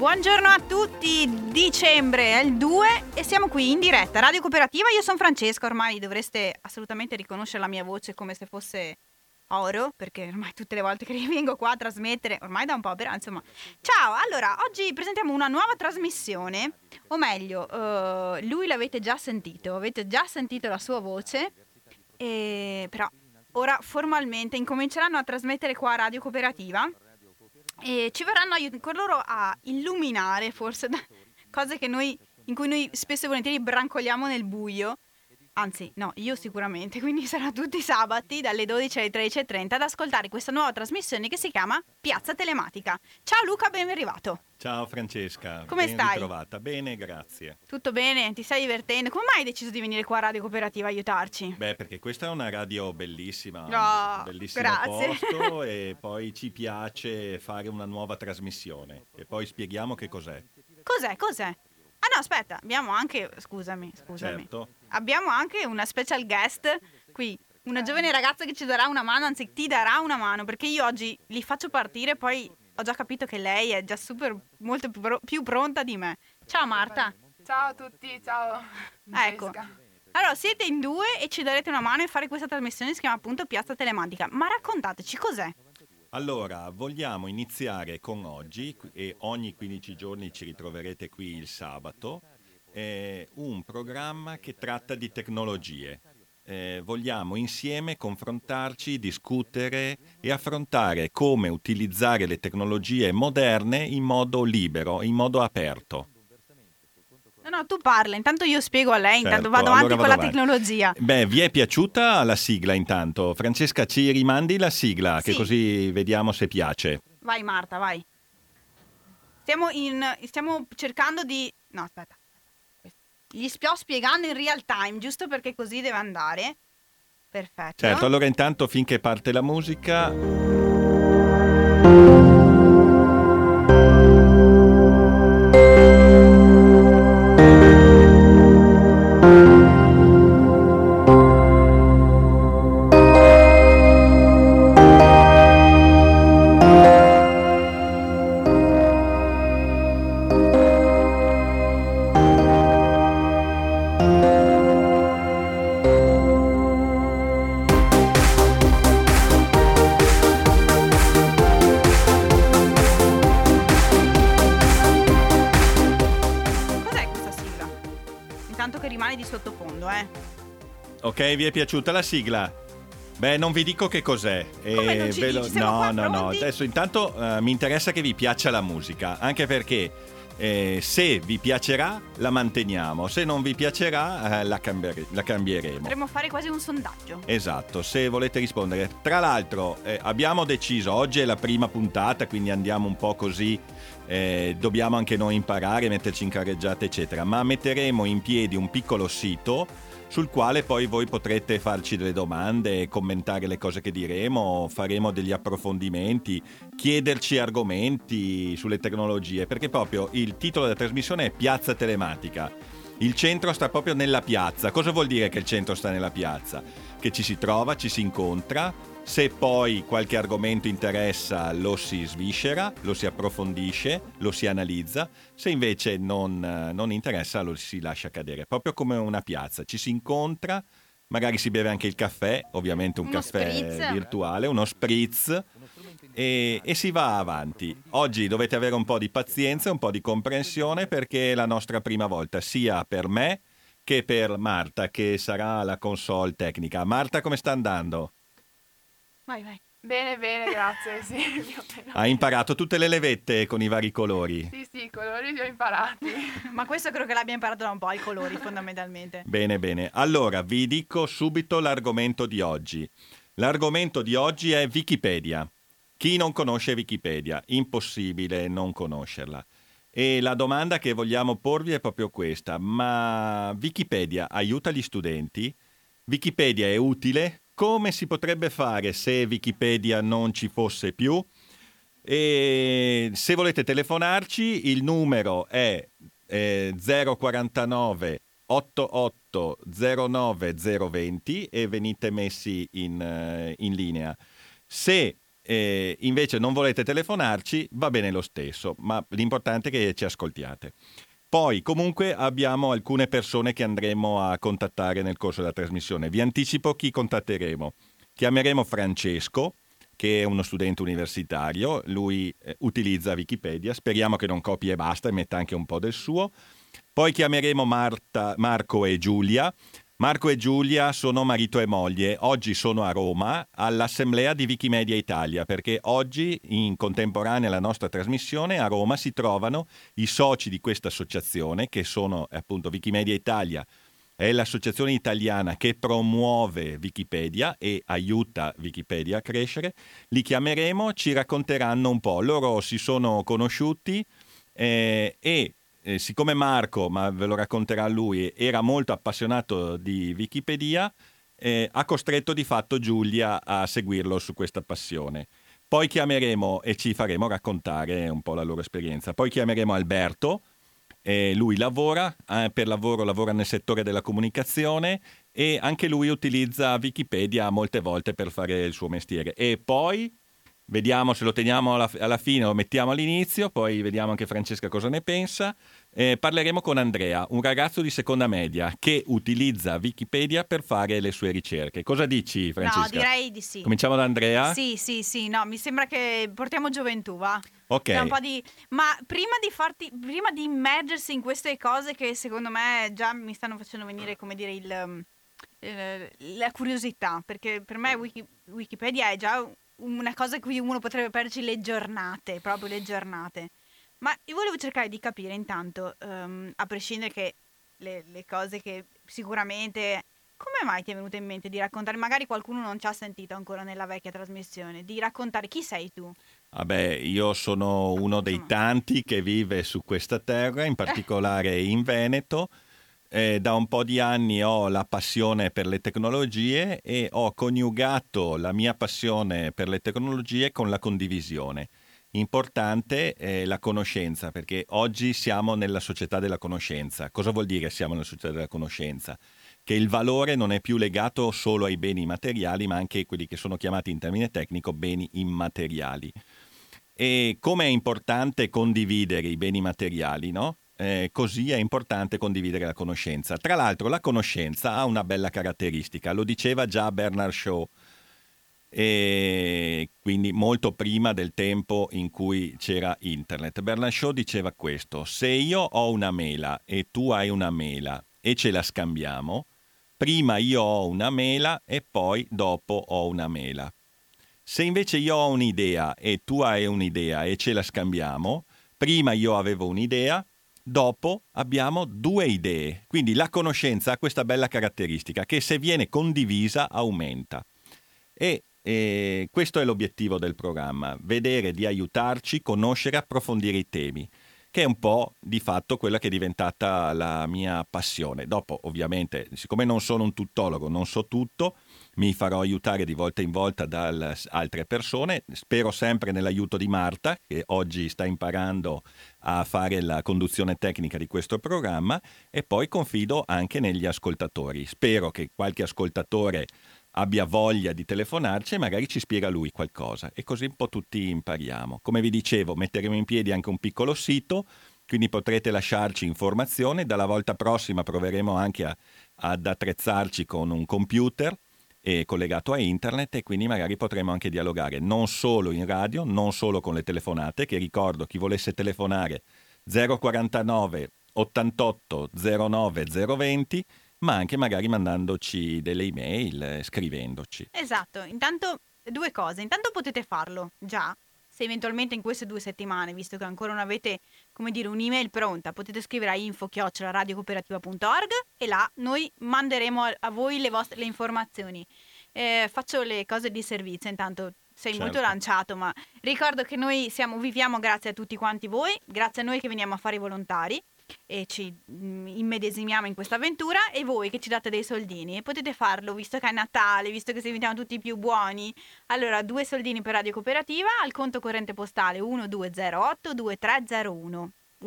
Buongiorno a tutti, dicembre è il 2 e siamo qui in diretta, Radio Cooperativa. Io sono Francesca, ormai dovreste assolutamente riconoscere la mia voce come se fosse oro, perché ormai tutte le volte che vengo qua a trasmettere, ormai da un po', però insomma. Ciao, allora, oggi presentiamo una nuova trasmissione, o meglio, lui l'avete già sentito, avete già sentito la sua voce, però ora formalmente incominceranno a trasmettere qua a Radio Cooperativa. E ci verranno con loro a illuminare forse cose che in cui noi spesso e volentieri brancoliamo nel buio. Anzi, no, io sicuramente. Quindi sarà tutti i sabati dalle 12 alle 13:30 ad ascoltare questa nuova trasmissione che si chiama Piazza Telematica. Ciao Luca, ben arrivato. Ciao Francesca, come ben stai? Ritrovata. Bene, grazie. Tutto bene? Ti stai divertendo? Come mai hai deciso di venire qua a Radio Cooperativa a aiutarci? Beh, perché questa è una radio bellissima, Oh, bellissimo grazie. posto e poi ci piace fare una nuova trasmissione e poi spieghiamo che cos'è. Cos'è? Ah no, aspetta, abbiamo anche, scusami. Certo. Abbiamo anche una special guest qui, una giovane ragazza che ci darà una mano, anzi ti darà una mano, perché io oggi li faccio partire, poi ho già capito che lei è già molto più pronta di me. Ciao Marta. Ciao a tutti, ciao. Ecco. Allora, siete in due e ci darete una mano a fare questa trasmissione che si chiama appunto Piazza Telematica. Ma raccontateci cos'è? Allora, vogliamo iniziare con oggi e ogni 15 giorni ci ritroverete qui il sabato, un programma che tratta di tecnologie. Vogliamo insieme confrontarci, discutere e affrontare come utilizzare le tecnologie moderne in modo libero, in modo aperto. No, tu parla, intanto io spiego a lei, intanto Certo, vado avanti allora con la vado avanti. tecnologia. Beh, vi è piaciuta la sigla intanto? Francesca, ci rimandi la sigla, Sì. che così vediamo se piace. Vai Marta, vai. Stiamo cercando di... No, aspetta. Gli sto spiegando in real time, giusto perché così deve andare. Perfetto. Certo, allora intanto finché parte la musica... Cos'è questa sigla? Intanto che rimane di sottofondo, Ok, vi è piaciuta la sigla? Beh, non vi dico che cos'è. Come non ci dici? Siamo qua No. pronti? Adesso intanto mi interessa che vi piaccia la musica, anche perché se vi piacerà la manteniamo, se non vi piacerà la cambieremo. Potremmo fare quasi un sondaggio. Esatto, se volete rispondere. Tra l'altro abbiamo deciso, oggi è la prima puntata, quindi andiamo un po' così, dobbiamo anche noi imparare, metterci in carreggiata eccetera, ma metteremo in piedi un piccolo sito sul quale poi voi potrete farci delle domande, commentare le cose che diremo, faremo degli approfondimenti, chiederci argomenti sulle tecnologie, perché proprio il titolo della trasmissione è Piazza Telematica. Il centro sta proprio nella piazza. Cosa vuol dire che il centro sta nella piazza? Che ci si trova, ci si incontra, se poi qualche argomento interessa lo si sviscera, lo si approfondisce, lo si analizza, se invece non interessa lo si lascia cadere. Proprio come una piazza, ci si incontra, magari si beve anche il caffè, ovviamente un Uno caffè spritz. virtuale, uno spritz, e si va avanti. Oggi dovete avere un po' di pazienza e un po' di comprensione perché è la nostra prima volta, sia per me che per Marta, che sarà la console tecnica. Marta, come sta andando? Vai. Bene, grazie, sì, più o meno. Hai imparato tutte le levette con i vari colori? Sì, i colori li ho imparati. Ma questo credo che l'abbia imparato da un po', i colori fondamentalmente. Bene. Allora, vi dico subito l'argomento di oggi. L'argomento di oggi è Wikipedia. Chi non conosce Wikipedia? Impossibile non conoscerla. E la domanda che vogliamo porvi è proprio questa: ma Wikipedia aiuta gli studenti? Wikipedia è utile? Come si potrebbe fare se Wikipedia non ci fosse più? E se volete telefonarci, il numero è 049 88 09 020 e venite messi in linea. Se invece non volete telefonarci, va bene lo stesso, ma l'importante è che ci ascoltiate. Poi comunque abbiamo alcune persone che andremo a contattare nel corso della trasmissione. Vi anticipo chi contatteremo. Chiameremo Francesco, che è uno studente universitario, lui utilizza Wikipedia, speriamo che non copia e basta e metta anche un po' del suo. Poi chiameremo Marco e Giulia. Marco e Giulia sono marito e moglie, oggi sono a Roma all'assemblea di Wikimedia Italia, perché oggi in contemporanea alla nostra trasmissione a Roma si trovano i soci di questa associazione, che sono appunto Wikimedia Italia, è l'associazione italiana che promuove Wikipedia e aiuta Wikipedia a crescere. Li chiameremo, ci racconteranno un po', loro si sono conosciuti siccome Marco, ma ve lo racconterà lui, era molto appassionato di Wikipedia, ha costretto di fatto Giulia a seguirlo su questa passione. Poi chiameremo e ci faremo raccontare un po' la loro esperienza. Poi chiameremo Alberto, lui lavora, per lavoro lavora nel settore della comunicazione e anche lui utilizza Wikipedia molte volte per fare il suo mestiere. E poi vediamo se lo teniamo alla fine o lo mettiamo all'inizio, poi vediamo anche Francesca cosa ne pensa. Parleremo con Andrea, un ragazzo di seconda media che utilizza Wikipedia per fare le sue ricerche. Cosa dici, Francesca? No, direi di sì. Cominciamo da Andrea? Sì, no, mi sembra che portiamo gioventù, va? Ok. Un po' Ma prima di immergersi in queste cose che secondo me già mi stanno facendo venire, come dire, la curiosità, perché per me Wikipedia è già una cosa in cui uno potrebbe perderci le giornate, proprio le giornate. Ma io volevo cercare di capire intanto, a prescindere che le cose che sicuramente... Come mai ti è venuto in mente di raccontare, magari qualcuno non ci ha sentito ancora nella vecchia trasmissione, di raccontare chi sei tu? Vabbè, io sono uno dei tanti che vive su questa terra, in particolare in Veneto. Da un po' di anni ho la passione per le tecnologie e ho coniugato la mia passione per le tecnologie con la condivisione. Importante è la conoscenza, perché oggi siamo nella società della conoscenza. Cosa vuol dire siamo nella società della conoscenza? Che il valore non è più legato solo ai beni materiali, ma anche quelli che sono chiamati in termine tecnico beni immateriali. E come è importante condividere i beni materiali, no? Così è importante condividere la conoscenza. Tra l'altro la conoscenza ha una bella caratteristica, lo diceva già Bernard Shaw, e quindi molto prima del tempo in cui c'era internet. Bernard Shaw diceva questo: se io ho una mela e tu hai una mela e ce la scambiamo, prima io ho una mela e poi dopo ho una mela. Se invece io ho un'idea e tu hai un'idea e ce la scambiamo, prima io avevo un'idea, dopo abbiamo due idee. Quindi la conoscenza ha questa bella caratteristica che se viene condivisa aumenta. E questo è l'obiettivo del programma, vedere di aiutarci, conoscere, approfondire i temi, che è un po' di fatto quella che è diventata la mia passione. Dopo, ovviamente, siccome non sono un tuttologo, non so tutto, mi farò aiutare di volta in volta da altre persone. Spero sempre nell'aiuto di Marta, che oggi sta imparando a fare la conduzione tecnica di questo programma, e poi confido anche negli ascoltatori. Spero che qualche ascoltatore abbia voglia di telefonarci e magari ci spiega lui qualcosa e così un po' tutti impariamo. Come vi dicevo, metteremo in piedi anche un piccolo sito, quindi potrete lasciarci informazioni. Dalla volta prossima proveremo anche ad attrezzarci con un computer collegato a internet e quindi magari potremo anche dialogare non solo in radio, non solo con le telefonate, che ricordo chi volesse telefonare 049 88 09 020, ma anche magari mandandoci delle email, scrivendoci. Esatto, intanto due cose. Intanto potete farlo già, se eventualmente in queste 2 settimane, visto che ancora non avete, come dire, un'email pronta, potete scrivere a info@radiocooperativa.org e là noi manderemo a voi le informazioni. Faccio le cose di servizio, intanto sei molto lanciato, ma ricordo che noi viviamo grazie a tutti quanti voi, grazie a noi che veniamo a fare i volontari e ci immedesimiamo in questa avventura, e voi che ci date dei soldini, e potete farlo visto che è Natale, visto che diventiamo tutti più buoni. Allora 2 soldini per Radio Cooperativa al conto corrente postale 1208 2301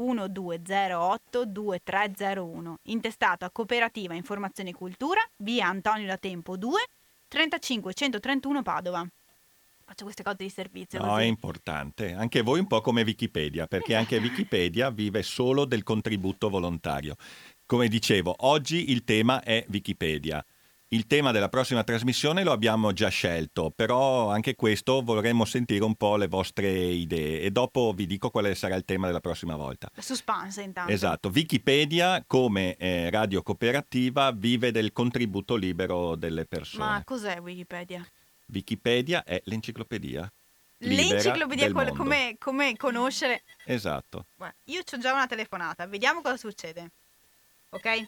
1208 2301, intestato a Cooperativa Informazione e Cultura, via Antonio da Tempo 2 35 131 Padova. Faccio queste cose di servizio No, è così. importante. Anche voi un po' come Wikipedia, perché anche Wikipedia vive solo del contributo volontario. Come dicevo, oggi il tema è Wikipedia. Il tema della prossima trasmissione lo abbiamo già scelto, però anche questo vorremmo sentire un po' le vostre idee e dopo vi dico quale sarà il tema della prossima volta. Suspense intanto. Esatto, Wikipedia come radio cooperativa vive del contributo libero delle persone. Ma cos'è Wikipedia? Wikipedia è l'enciclopedia libera L'enciclopedia del mondo. come conoscere. Esatto. Guarda, io c'ho già una telefonata, vediamo cosa succede. Ok?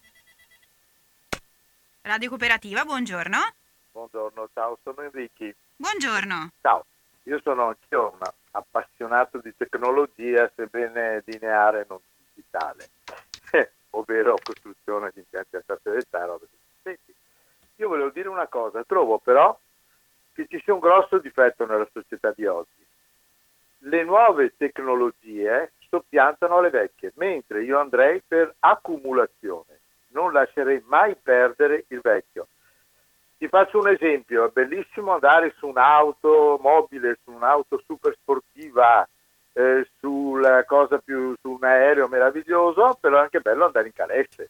Radio Cooperativa, buongiorno. Buongiorno, ciao, sono Enrico. Buongiorno. Ciao, io sono anch'io un appassionato di tecnologia, sebbene lineare e non digitale, ovvero costruzione di impianti a satellitare. Robe così. Senti, io volevo dire una cosa, trovo però che ci sia un grosso difetto nella società di oggi. Le nuove tecnologie soppiantano le vecchie, mentre io andrei per accumulazione. Non lascerei mai perdere il vecchio. Ti faccio un esempio, è bellissimo andare su un'auto mobile, su un'auto super sportiva, su un aereo meraviglioso, però è anche bello andare in calesse.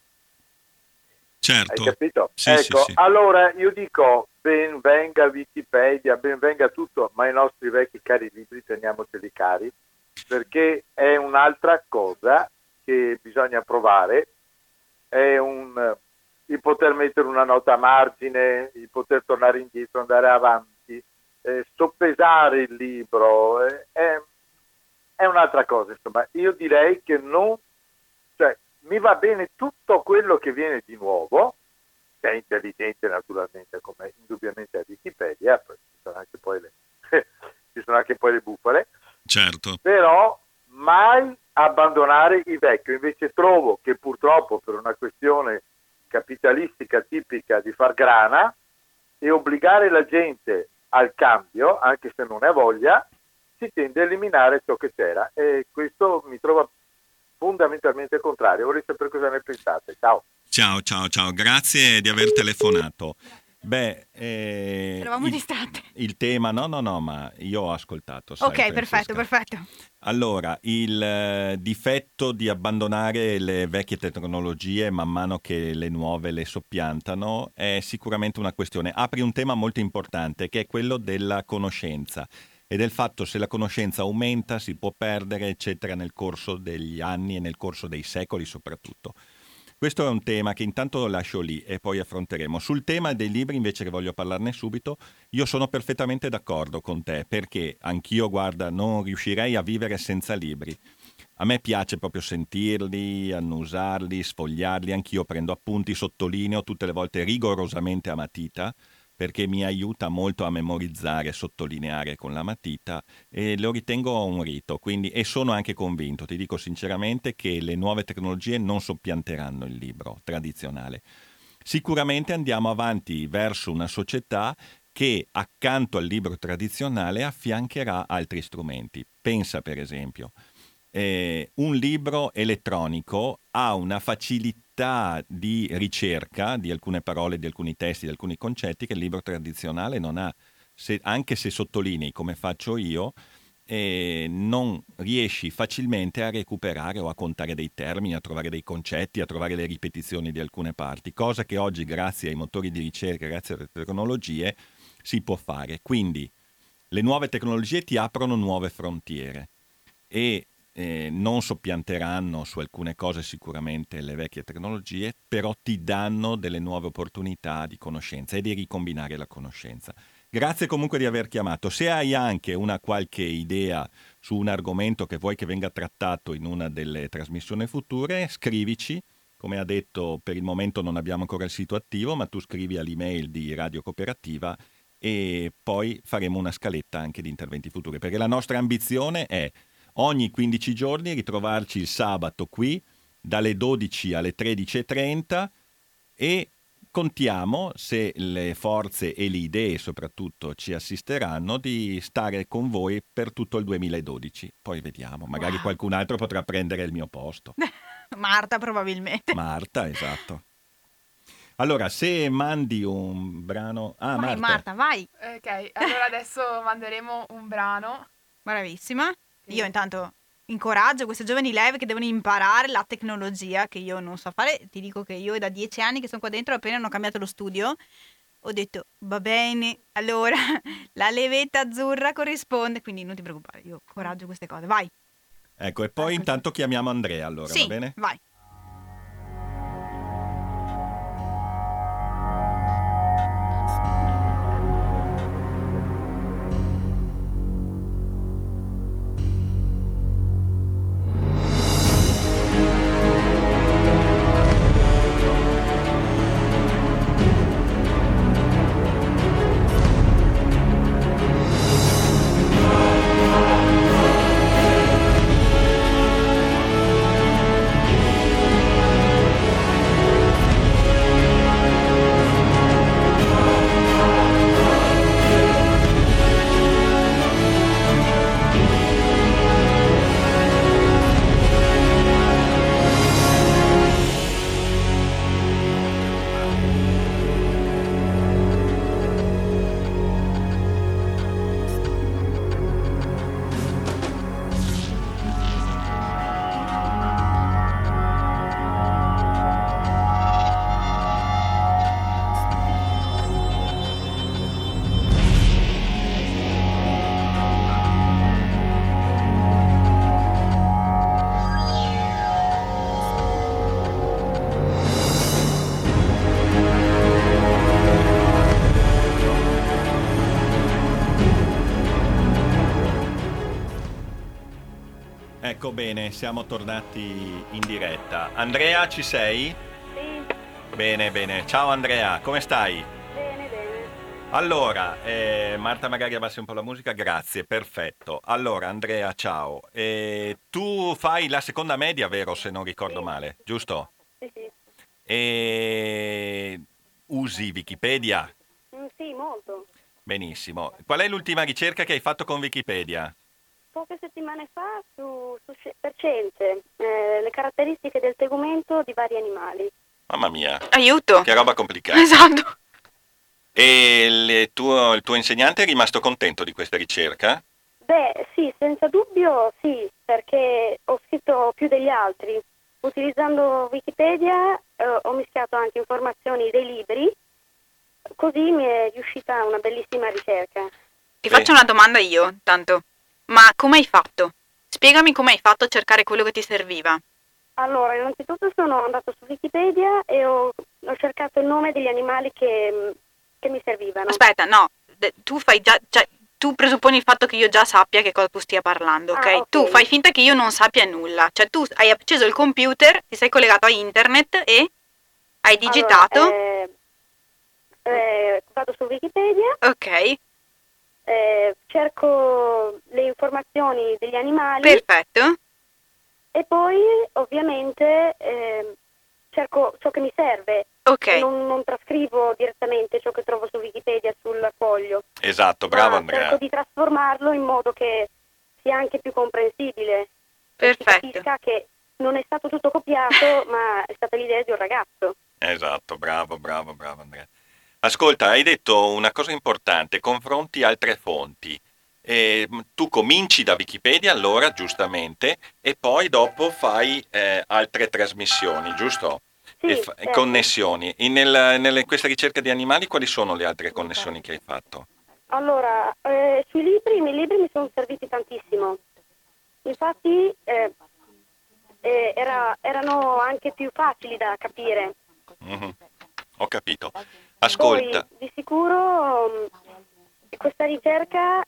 Certo. Hai capito? Sì, ecco, sì, sì. allora io dico, ben venga Wikipedia, ben venga tutto, ma i nostri vecchi cari libri teniamoceli cari, perché è un'altra cosa che bisogna provare, è il poter mettere una nota a margine, il poter tornare indietro, andare avanti, soppesare il libro, è un'altra cosa. Insomma, io direi che mi va bene tutto quello che viene di nuovo, che è intelligente naturalmente, come indubbiamente è Wikipedia, poi ci sono anche poi le bufale, Certo. però mai abbandonare il vecchio. Invece trovo che purtroppo per una questione capitalistica tipica di far grana e obbligare la gente al cambio, anche se non ne ha voglia, si tende a eliminare ciò che c'era, e questo mi trova fondamentalmente contrario. Vorrei sapere cosa ne pensate. Ciao. Ciao, grazie di aver telefonato. Eravamo distratte. Il tema, no, ma io ho ascoltato. Sai, Ok, Francesca. perfetto. Allora, il difetto di abbandonare le vecchie tecnologie man mano che le nuove le soppiantano è sicuramente una questione. Apri un tema molto importante che è quello della conoscenza e del fatto se la conoscenza aumenta, si può perdere, eccetera, nel corso degli anni e nel corso dei secoli soprattutto. Questo è un tema che intanto lascio lì e poi affronteremo. Sul tema dei libri invece, che voglio parlarne subito, io sono perfettamente d'accordo con te, perché anch'io, guarda, non riuscirei a vivere senza libri. A me piace proprio sentirli, annusarli, sfogliarli, anch'io prendo appunti, sottolineo tutte le volte rigorosamente a matita, perché mi aiuta molto a memorizzare, sottolineare con la matita e lo ritengo un rito, quindi, e sono anche convinto, ti dico sinceramente, che le nuove tecnologie non soppianteranno il libro tradizionale. Sicuramente andiamo avanti verso una società che accanto al libro tradizionale affiancherà altri strumenti. Pensa per esempio, un libro elettronico ha una facilità di ricerca di alcune parole, di alcuni testi, di alcuni concetti che il libro tradizionale non ha. Anche se sottolinei come faccio io, non riesci facilmente a recuperare o a contare dei termini, a trovare dei concetti, a trovare le ripetizioni di alcune parti, cosa che oggi grazie ai motori di ricerca, grazie alle tecnologie, si può fare. Quindi le nuove tecnologie ti aprono nuove frontiere e non soppianteranno su alcune cose sicuramente le vecchie tecnologie, però ti danno delle nuove opportunità di conoscenza e di ricombinare la conoscenza. Grazie comunque di aver chiamato. Se hai anche una qualche idea su un argomento che vuoi che venga trattato in una delle trasmissioni future, scrivici. Come ha detto, per il momento non abbiamo ancora il sito attivo, ma tu scrivi all'email di Radio Cooperativa e poi faremo una scaletta anche di interventi futuri, perché la nostra ambizione è ogni 15 giorni ritrovarci il sabato qui dalle 12 alle 13:30 e contiamo, se le forze e le idee soprattutto ci assisteranno, di stare con voi per tutto il 2012. Poi vediamo, magari qualcun altro potrà prendere il mio posto. Marta probabilmente. Marta, esatto. Allora, se mandi un brano... Ah, Vai Marta. Marta, vai. Ok, allora adesso manderemo un brano. Bravissima. Sì. Io intanto incoraggio queste giovani live che devono imparare la tecnologia che io non so fare. Ti dico che io è da 10 anni che sono qua dentro, appena hanno cambiato lo studio, ho detto va bene, allora la levetta azzurra corrisponde, quindi non ti preoccupare, io coraggio queste cose. Vai. Ecco, e poi intanto chiamiamo Andrea, allora, va Sì, bene? vai. Ecco bene, siamo tornati in diretta. Andrea, ci sei? Sì, Bene, bene. Ciao Andrea, come stai? bene, bene. Allora, Marta magari abbassi un po' la musica, grazie, perfetto. Allora, Andrea, ciao. Tu fai la seconda media, vero, se non ricordo Sì. male, giusto? Sì, sì. E usi Wikipedia? Sì, molto. Benissimo. Qual è l'ultima ricerca che hai fatto con Wikipedia? Poche settimane fa per scienze, le caratteristiche del tegumento di vari animali. Mamma mia, Aiuto. che roba complicata. Esatto. E il tuo insegnante è rimasto contento di questa ricerca? Beh, sì, senza dubbio sì, perché ho scritto più degli altri. Utilizzando Wikipedia ho mischiato anche informazioni dei libri, così mi è riuscita una bellissima ricerca. Ti Sì. faccio una domanda io, tanto. Ma come hai fatto? Spiegami come hai fatto a cercare quello che ti serviva. Allora, innanzitutto sono andato su Wikipedia e ho cercato il nome degli animali che mi servivano. Aspetta, no, tu fai già, cioè, tu presupponi il fatto che io già sappia che cosa tu stia parlando, ok? Ah, ok. Tu fai finta che io non sappia nulla. Cioè, tu hai acceso il computer, ti sei collegato a internet e hai digitato. Allora, vado su Wikipedia, Ok, cerco le informazioni degli animali perfetto. e poi ovviamente cerco ciò che mi serve. Ok, E non trascrivo direttamente ciò che trovo su Wikipedia sul foglio. Esatto, bravo ma Andrea. cerco di trasformarlo in modo che sia anche più comprensibile. E si perfetto. capisca che non è stato tutto copiato, ma è stata l'idea di un ragazzo. Esatto, bravo Andrea. Ascolta, hai detto una cosa importante, confronti altre fonti. Tu cominci da Wikipedia allora, giustamente, e poi dopo fai altre trasmissioni, giusto? Sì, E certo. connessioni. Nelle questa ricerca di animali, quali sono le altre connessioni che hai fatto? Allora, sui libri, i miei libri mi sono serviti tantissimo. Infatti erano anche più facili da capire. Mhm. Ho capito. Poi Ascolta, di sicuro questa ricerca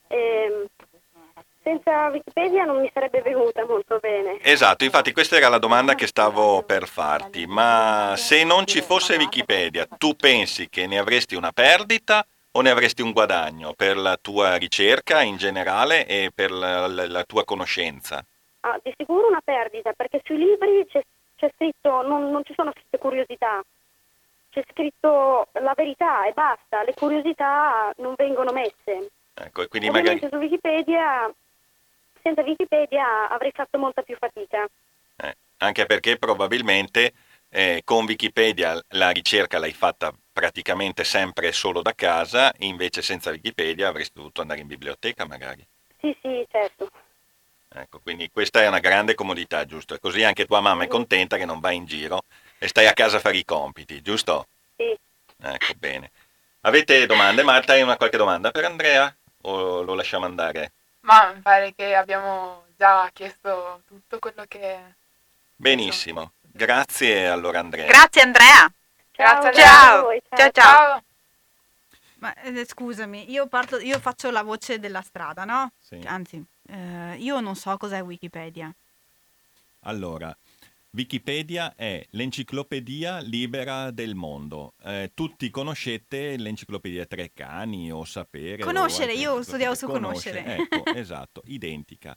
senza Wikipedia non mi sarebbe venuta molto bene. esatto, infatti questa era la domanda che stavo per farti, ma se non ci fosse Wikipedia, tu pensi che ne avresti una perdita o ne avresti un guadagno per la tua ricerca in generale e per la tua conoscenza? Ah, di sicuro una perdita, perché sui libri c'è scritto, non ci sono scritte curiosità, c'è scritto la verità e basta, le curiosità non vengono messe. Ecco, e quindi Ovviamente magari... su Wikipedia, senza Wikipedia avrei fatto molta più fatica. Anche perché probabilmente Con Wikipedia la ricerca l'hai fatta praticamente sempre solo da casa, invece senza Wikipedia avresti dovuto andare in biblioteca magari. Sì, sì, certo. Ecco, quindi questa è una grande comodità, giusto? E così anche tua mamma è Mhm. contenta che non vai in giro e stai a casa a fare i compiti, giusto? Sì. Ecco, bene. Avete domande? Marta, hai una qualche domanda per Andrea? O lo lasciamo andare? Ma mi pare che abbiamo già chiesto tutto quello che penso. Benissimo. Grazie allora Andrea. Grazie Andrea. Grazie a Grazie te. a Ciao. voi, Ciao, ciao. Ciao. Ma scusami, io faccio la voce della strada, no? Sì. Anzi, io non so cos'è Wikipedia. Allora, Wikipedia è l'enciclopedia libera del mondo. Tutti conoscete l'enciclopedia Treccani o Sapere Conoscere, altre io studiavo enciclopedie. su conoscere. Ecco, esatto, identica.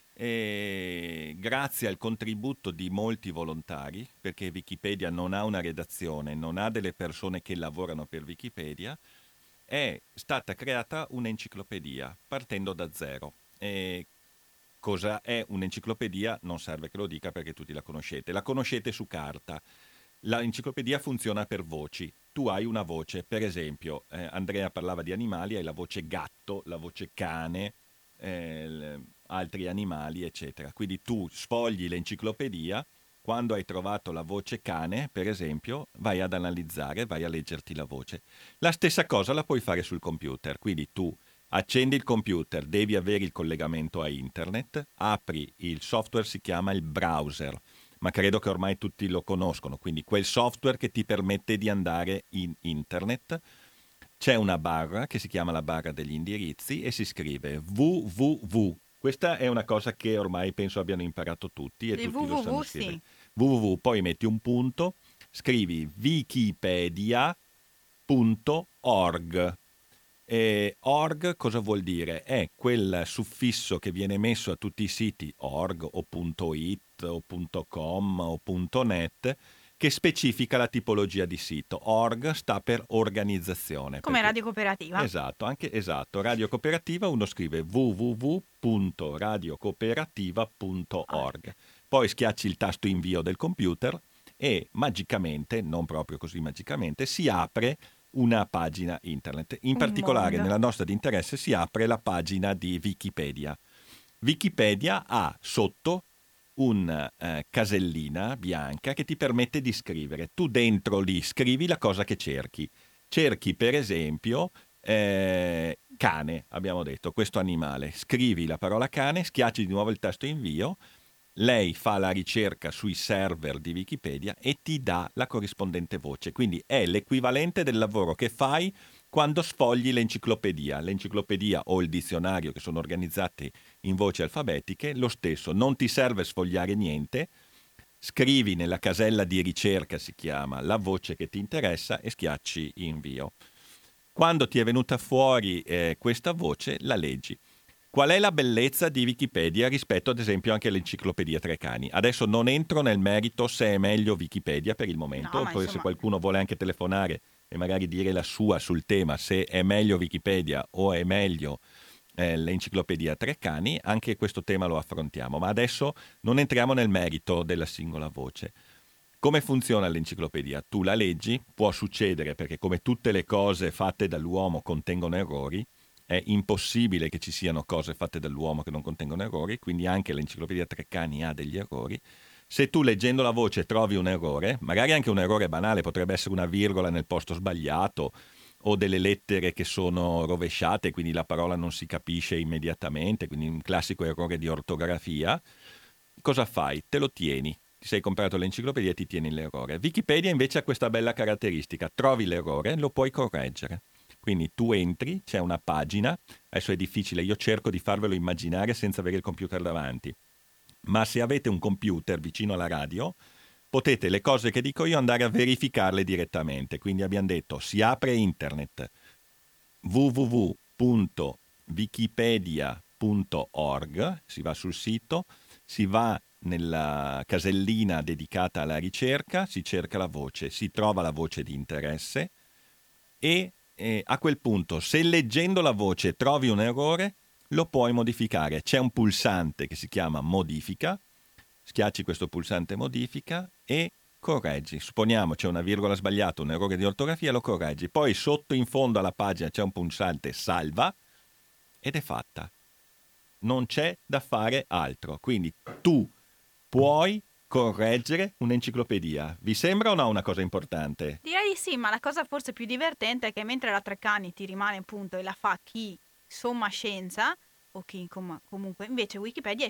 E grazie al contributo di molti volontari, perché Wikipedia non ha una redazione, non ha delle persone che lavorano per Wikipedia, è stata creata un'enciclopedia partendo da zero. E cosa è un'enciclopedia? Non serve che lo dica perché tutti la conoscete su carta. L'enciclopedia funziona per voci. Tu hai una voce, per esempio, Andrea parlava di animali, hai la voce gatto, la voce cane, altri animali, eccetera. Quindi tu sfogli l'enciclopedia, quando hai trovato la voce cane, per esempio, vai ad analizzare, vai a leggerti la voce. La stessa cosa la puoi fare sul computer, quindi tu accendi il computer, devi avere il collegamento a internet, apri il software, si chiama il browser, ma credo che ormai tutti lo conoscono, quindi quel software che ti permette di andare in internet. C'è una barra che si chiama la barra degli indirizzi e si scrive www. Questa è una cosa che ormai penso abbiano imparato tutti e Il tutti lo sanno www, scrivere. sì. www, poi metti un punto, scrivi wikipedia.org. Org cosa vuol dire? È quel suffisso che viene messo a tutti i siti org o .it o .com o .net che specifica la tipologia di sito. Org sta per organizzazione. Come Radio Cooperativa. Esatto, anche esatto. Radio Cooperativa uno scrive www.radiocooperativa.org. Poi schiacci il tasto invio del computer e magicamente, non proprio così magicamente, si apre una pagina internet. In Un particolare mondo. nella nostra di interesse si apre la pagina di Wikipedia. Wikipedia ha sotto una casellina bianca che ti permette di scrivere. Tu dentro lì scrivi la cosa che cerchi. Cerchi per esempio cane, abbiamo detto, questo animale. Scrivi la parola cane, schiacci di nuovo il tasto invio, lei fa la ricerca sui server di Wikipedia e ti dà la corrispondente voce. Quindi è l'equivalente del lavoro che fai quando sfogli l'enciclopedia. L'enciclopedia o il dizionario, che sono organizzati in voci alfabetiche, lo stesso. Non ti serve sfogliare niente, scrivi nella casella di ricerca, si chiama, la voce che ti interessa e schiacci invio. Quando ti è venuta fuori questa voce, la leggi. Qual è la bellezza di Wikipedia rispetto ad esempio anche all'enciclopedia Treccani? Adesso non entro nel merito se è meglio Wikipedia per il momento, No, ma poi se insomma, qualcuno vuole anche telefonare e magari dire la sua sul tema, se è meglio Wikipedia o è meglio l'enciclopedia Treccani, anche questo tema lo affrontiamo, ma adesso non entriamo nel merito della singola voce. Come funziona l'enciclopedia? Tu la leggi, può succedere perché come tutte le cose fatte dall'uomo contengono errori, è impossibile che ci siano cose fatte dall'uomo che non contengono errori, quindi anche l'enciclopedia Treccani ha degli errori. Se tu leggendo la voce trovi un errore, magari anche un errore banale, potrebbe essere una virgola nel posto sbagliato o delle lettere che sono rovesciate, quindi la parola non si capisce immediatamente, quindi un classico errore di ortografia, cosa fai? Te lo tieni. Ti sei comprato l'enciclopedia e ti tieni l'errore. Wikipedia invece ha questa bella caratteristica, trovi l'errore, lo puoi correggere. Quindi tu entri, c'è una pagina, adesso è difficile, io cerco di farvelo immaginare senza avere il computer davanti, ma se avete un computer vicino alla radio, potete le cose che dico io andare a verificarle direttamente. Quindi abbiamo detto, si apre internet, www.wikipedia.org, si va sul sito, si va nella casellina dedicata alla ricerca, si cerca la voce, si trova la voce di interesse e a quel punto, se leggendo la voce trovi un errore, lo puoi modificare. C'è un pulsante che si chiama modifica, schiacci questo pulsante modifica e correggi. Supponiamo c'è una virgola sbagliata, un errore di ortografia, lo correggi. Poi sotto in fondo alla pagina c'è un pulsante salva ed è fatta. Non c'è da fare altro. Quindi tu puoi correggere un'enciclopedia. Vi sembra o no una cosa importante? Direi di sì, ma la cosa forse più divertente è che mentre la Treccani ti rimane appunto e la fa chi somma scienza, o chi comunque, invece Wikipedia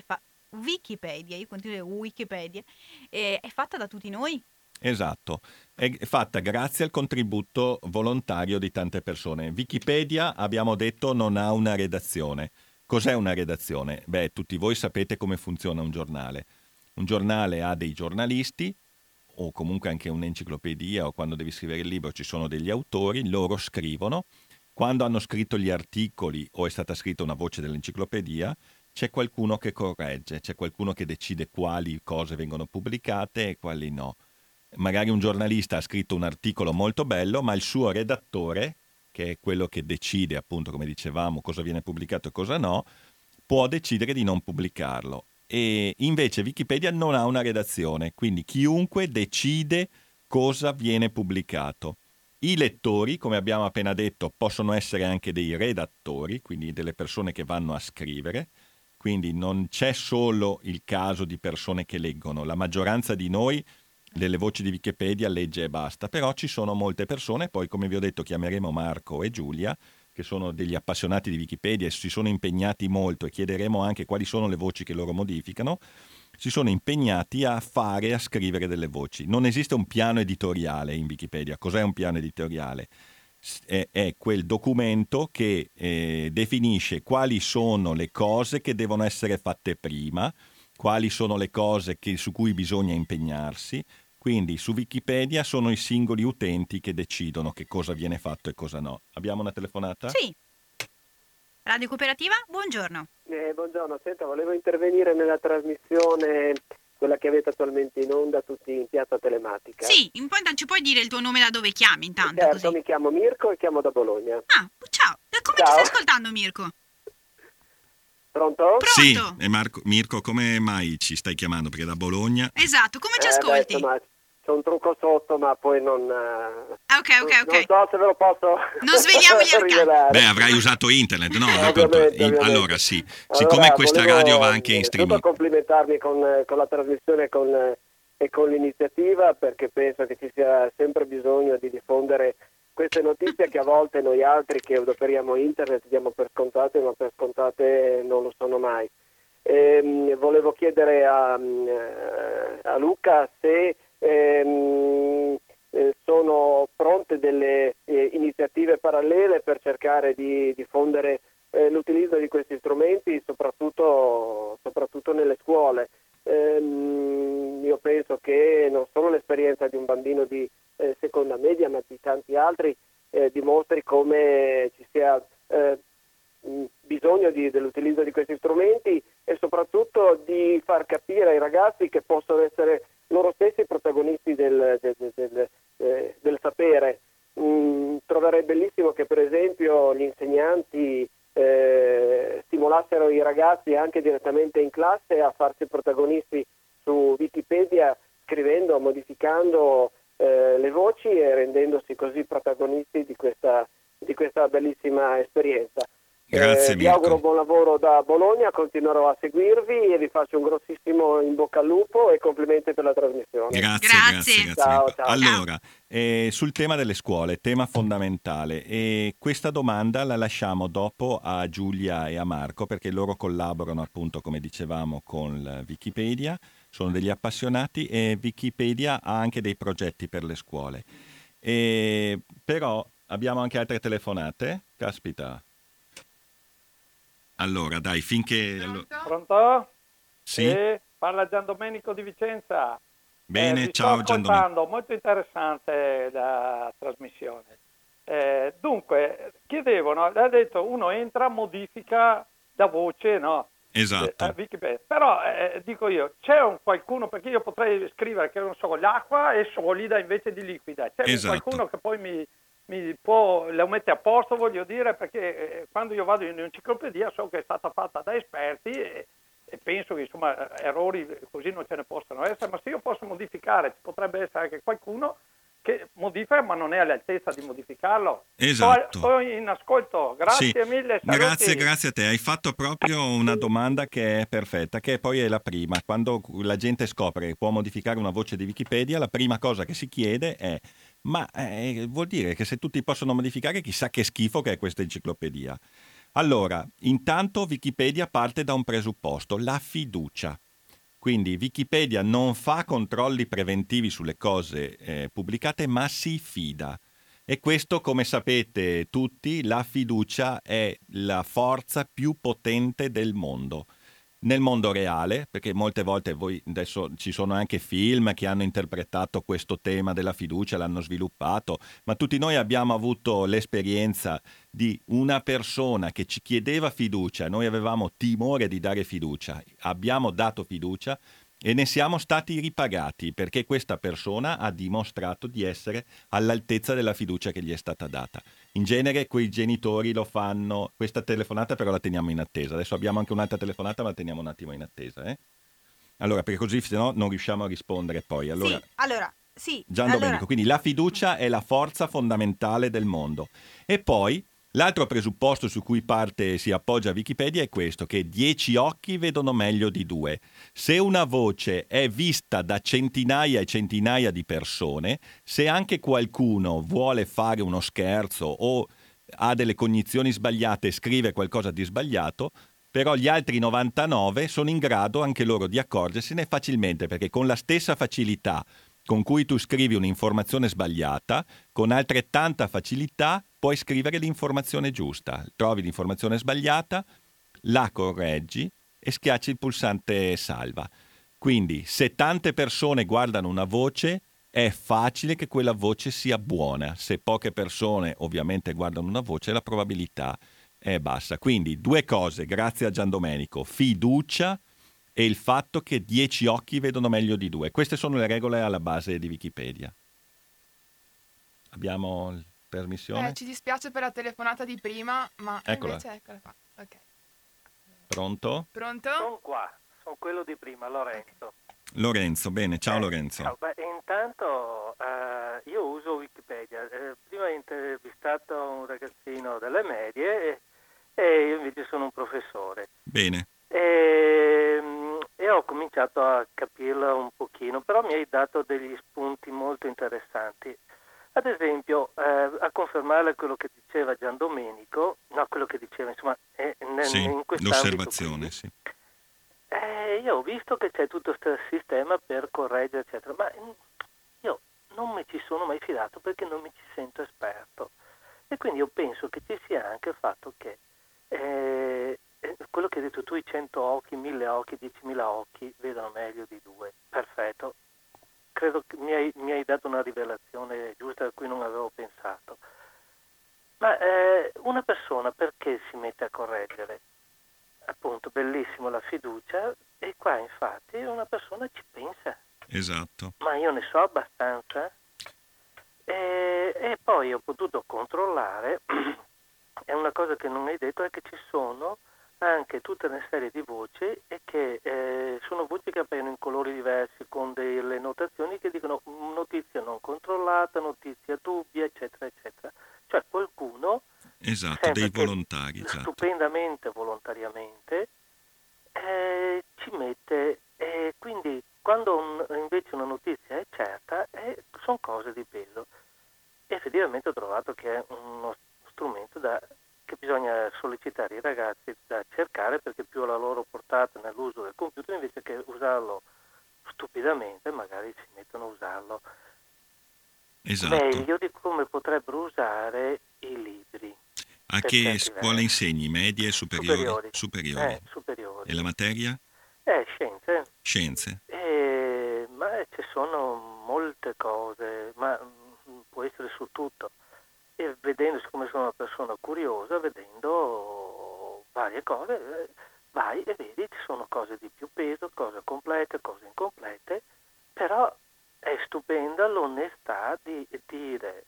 io continuo a dire Wikipedia, è fatta da tutti noi. Esatto, è fatta grazie al contributo volontario di tante persone. Wikipedia, abbiamo detto, non ha una redazione. Cos'è una redazione? Beh, tutti voi sapete come funziona un giornale. Un giornale ha dei giornalisti, o comunque anche un'enciclopedia, o quando devi scrivere il libro ci sono degli autori, loro scrivono. Quando hanno scritto gli articoli o è stata scritta una voce dell'enciclopedia, c'è qualcuno che corregge, c'è qualcuno che decide quali cose vengono pubblicate e quali no. Magari un giornalista ha scritto un articolo molto bello, ma il suo redattore, che è quello che decide, appunto, come dicevamo, cosa viene pubblicato e cosa no, può decidere di non pubblicarlo. E invece Wikipedia non ha una redazione, quindi chiunque decide cosa viene pubblicato. I lettori, come abbiamo appena detto, possono essere anche dei redattori, quindi delle persone che vanno a scrivere, quindi non c'è solo il caso di persone che leggono. La maggioranza di noi delle voci di Wikipedia legge e basta, però ci sono molte persone, poi come vi ho detto chiameremo Marco e Giulia, che sono degli appassionati di Wikipedia e si sono impegnati molto, e chiederemo anche quali sono le voci che loro modificano, si sono impegnati a scrivere delle voci. Non esiste un piano editoriale in Wikipedia. Cos'è un piano editoriale? È quel documento che definisce quali sono le cose che devono essere fatte prima, quali sono le cose su cui bisogna impegnarsi. Quindi su Wikipedia sono i singoli utenti che decidono che cosa viene fatto e cosa no. Abbiamo una telefonata? Sì. Radio Cooperativa, buongiorno. Buongiorno, senta, volevo intervenire nella trasmissione, quella che avete attualmente in onda, tutti in piazza telematica. Sì, intanto ci puoi dire il tuo nome, da dove chiami intanto? Certo, così. Mi chiamo Mirko e chiamo da Bologna. Ah, ciao. Come Ciao. ci stai ascoltando, Mirko? Pronto? Sì, e Mirko, come mai ci stai chiamando? Perché da Bologna... Esatto, come ci ascolti? Insomma, c'è un trucco sotto, ma poi non... Ok. Non so se ve lo posso Non sveliamo gli arcani. rivelare. Beh, avrai usato internet, no? Ovviamente. Allora sì, siccome questa radio va anche in streaming... complimentarmi con la trasmissione e con l'iniziativa, perché penso che ci sia sempre bisogno di diffondere queste notizie che a volte noi altri che adoperiamo internet diamo per scontate, ma per scontate non lo sono mai. Volevo chiedere a Luca se sono pronte delle iniziative parallele per cercare di diffondere l'utilizzo di questi strumenti, soprattutto nelle scuole. Io penso che non solo l'esperienza di un bambino di seconda media, ma di tanti altri dimostri come ci sia bisogno dell'utilizzo di questi strumenti e soprattutto di far capire ai ragazzi che possono essere loro stessi protagonisti del sapere. Troverei bellissimo che per esempio gli insegnanti stimolassero i ragazzi anche direttamente in classe a farsi protagonisti su Wikipedia, scrivendo, modificando le voci e rendendosi così protagonisti di questa bellissima esperienza. Grazie, vi auguro buon lavoro da Bologna, continuerò a seguirvi e vi faccio un grossissimo in bocca al lupo e complimenti per la trasmissione. Grazie. Ciao. Allora, sul tema delle scuole, tema fondamentale, e questa domanda la lasciamo dopo a Giulia e a Marco, perché loro collaborano appunto, come dicevamo, con Wikipedia, sono degli appassionati e Wikipedia ha anche dei progetti per le scuole. Però abbiamo anche altre telefonate, caspita. Allora, dai, finché... Pronto? Sì? Parla Gian Domenico di Vicenza. Bene, ciao Gian Domenico. Molto interessante la trasmissione. Dunque, chiedevano, ha detto, uno entra, modifica da voce, no? Esatto. Però, dico io, c'è qualcuno, perché io potrei scrivere che non so, l'acqua è solida invece di liquida. C'è qualcuno che poi mi lo mette a posto, voglio dire, perché quando io vado in un'enciclopedia so che è stata fatta da esperti e penso che insomma errori così non ce ne possano essere, ma se io posso modificare, ci potrebbe essere anche qualcuno che modifica ma non è all'altezza di modificarlo. Esatto. Sto in ascolto, grazie mille, saluti. Grazie a te, hai fatto proprio una domanda che è perfetta, che poi è la prima. Quando la gente scopre che può modificare una voce di Wikipedia, la prima cosa che si chiede è: ma vuol dire che se tutti possono modificare, chissà che schifo che è questa enciclopedia. Allora, intanto Wikipedia parte da un presupposto, la fiducia. Quindi Wikipedia non fa controlli preventivi sulle cose pubblicate, ma si fida. E questo, come sapete tutti, la fiducia è la forza più potente del mondo. Nel mondo reale, perché molte volte adesso ci sono anche film che hanno interpretato questo tema della fiducia, l'hanno sviluppato, ma tutti noi abbiamo avuto l'esperienza di una persona che ci chiedeva fiducia, noi avevamo timore di dare fiducia, abbiamo dato fiducia e ne siamo stati ripagati perché questa persona ha dimostrato di essere all'altezza della fiducia che gli è stata data. In genere quei genitori lo fanno. Questa telefonata però la teniamo in attesa. Adesso abbiamo anche un'altra telefonata, ma la teniamo un attimo in attesa. Allora, perché così se no non riusciamo a rispondere poi. Sì, Gian Domenico, quindi la fiducia è la forza fondamentale del mondo. E poi l'altro presupposto su cui si appoggia Wikipedia è questo, che 10 occhi vedono meglio di 2. Se una voce è vista da centinaia e centinaia di persone, se anche qualcuno vuole fare uno scherzo o ha delle cognizioni sbagliate e scrive qualcosa di sbagliato, però gli altri 99 sono in grado anche loro di accorgersene facilmente, perché con la stessa facilità con cui tu scrivi un'informazione sbagliata, con altrettanta facilità puoi scrivere l'informazione giusta. Trovi l'informazione sbagliata, la correggi e schiacci il pulsante salva. Quindi, se tante persone guardano una voce, è facile che quella voce sia buona. Se poche persone ovviamente guardano una voce, la probabilità è bassa. Quindi, 2 cose, grazie a Gian Domenico: fiducia e il fatto che 10 occhi vedono meglio di 2. Queste sono le regole alla base di Wikipedia. Abbiamo permissione? Ci dispiace per la telefonata di prima, ma eccola. Invece eccola qua. Okay. Pronto? Pronto? Sono qua, sono quello di prima, Lorenzo. Lorenzo, bene, ciao Lorenzo. Ciao. Intanto io uso Wikipedia. Prima ho intervistato un ragazzino delle medie e io invece sono un professore. Bene. E ho cominciato a capirla un pochino, però mi hai dato degli spunti molto interessanti. Ad esempio, a confermare quello che diceva Gian Domenico, no, quello che diceva, insomma, in quest'ambito l'osservazione, qui, sì. Io ho visto che c'è tutto questo sistema per correggere, eccetera, ma io non mi ci sono mai fidato perché non mi ci sento esperto. E quindi io penso che ci sia anche il fatto che quello che hai detto tu, i 100 occhi, 1000 occhi, 10.000 occhi vedono meglio di 2. Perfetto. Credo che mi hai dato una rivelazione giusta a cui non avevo pensato. Ma una persona perché si mette a correggere? Appunto, bellissimo la fiducia, e qua infatti una persona ci pensa. Esatto. Ma io ne so abbastanza? E poi ho potuto controllare, e una cosa che non hai detto è che ci sono anche tutta una serie di voci e che sono voci che appaiono in colori diversi con delle notazioni che dicono notizia non controllata, notizia dubbia, eccetera, eccetera. Cioè qualcuno, esatto, dei volontari, esatto, stupendamente volontariamente, ci mette, quindi quando invece una notizia è certa, sono cose di peso. E effettivamente ho trovato che è uno strumento che bisogna sollecitare i ragazzi da cercare, perché più alla loro portata nell'uso del computer, invece che usarlo stupidamente, magari si mettono a usarlo meglio di come potrebbero usare i libri. A che scuola insegni? Medie e superiori? Superiori. E la materia? Scienze. Scienze. Ma ci sono molte cose, ma può essere su tutto. E vedendo, siccome sono una persona curiosa, vedendo varie cose, vai e vedi, ci sono cose di più peso, cose complete, cose incomplete, però è stupenda l'onestà di dire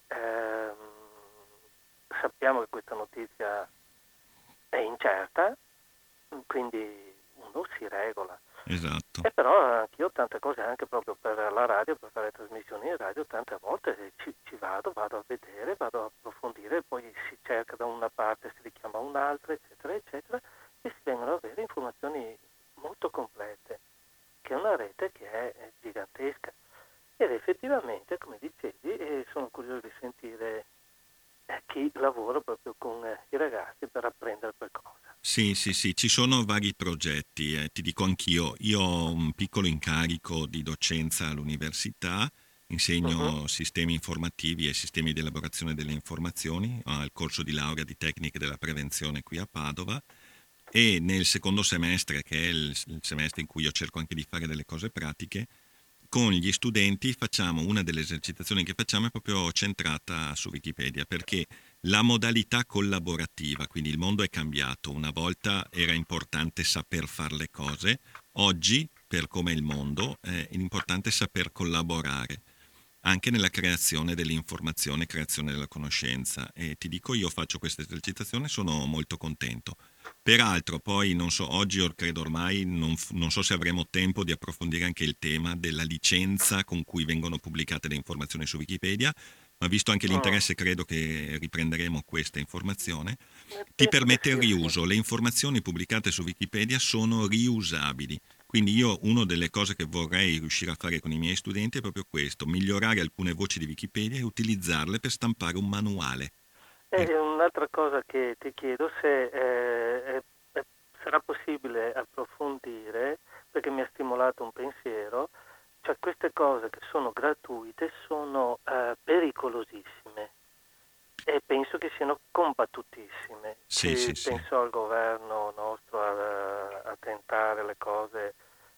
sappiamo che questa notizia è incerta, quindi un uno si regola. Esatto. E però anch'io tante cose, anche proprio per la radio, per fare trasmissioni in radio, tante volte ci vado a vedere, vado a approfondire, poi si cerca da una parte, si richiama un'altra, eccetera, eccetera, e si vengono ad avere informazioni molto complete, che è una rete che è gigantesca. Ed effettivamente, come dicevi, sono curioso di sentire chi lavora proprio con i ragazzi per apprendere qualcosa. Sì, ci sono vari progetti, ti dico anch'io. Io ho un piccolo incarico di docenza all'università, insegno sistemi informativi e sistemi di elaborazione delle informazioni al corso di laurea di tecniche della prevenzione qui a Padova, e nel secondo semestre, che è il semestre in cui io cerco anche di fare delle cose pratiche, con gli studenti facciamo una delle esercitazioni che facciamo è proprio centrata su Wikipedia, perché la modalità collaborativa, quindi il mondo è cambiato. Una volta era importante saper fare le cose, oggi, per come è il mondo, è importante saper collaborare anche nella creazione dell'informazione, creazione della conoscenza. E ti dico, io faccio questa esercitazione, sono molto contento. Peraltro poi non so, oggi credo ormai non so se avremo tempo di approfondire anche il tema della licenza con cui vengono pubblicate le informazioni su Wikipedia, ma visto anche l'interesse credo che riprenderemo questa informazione. Ti permette il riuso, le informazioni pubblicate su Wikipedia sono riusabili, quindi io una delle cose che vorrei riuscire a fare con i miei studenti è proprio questo, migliorare alcune voci di Wikipedia e utilizzarle per stampare un manuale. Un'altra cosa che ti chiedo, se sarà possibile approfondire, perché mi ha stimolato un pensiero, cioè queste cose che sono gratuite sono pericolosissime e penso che siano combattutissime. Sì. Penso al governo nostro a tentare le cose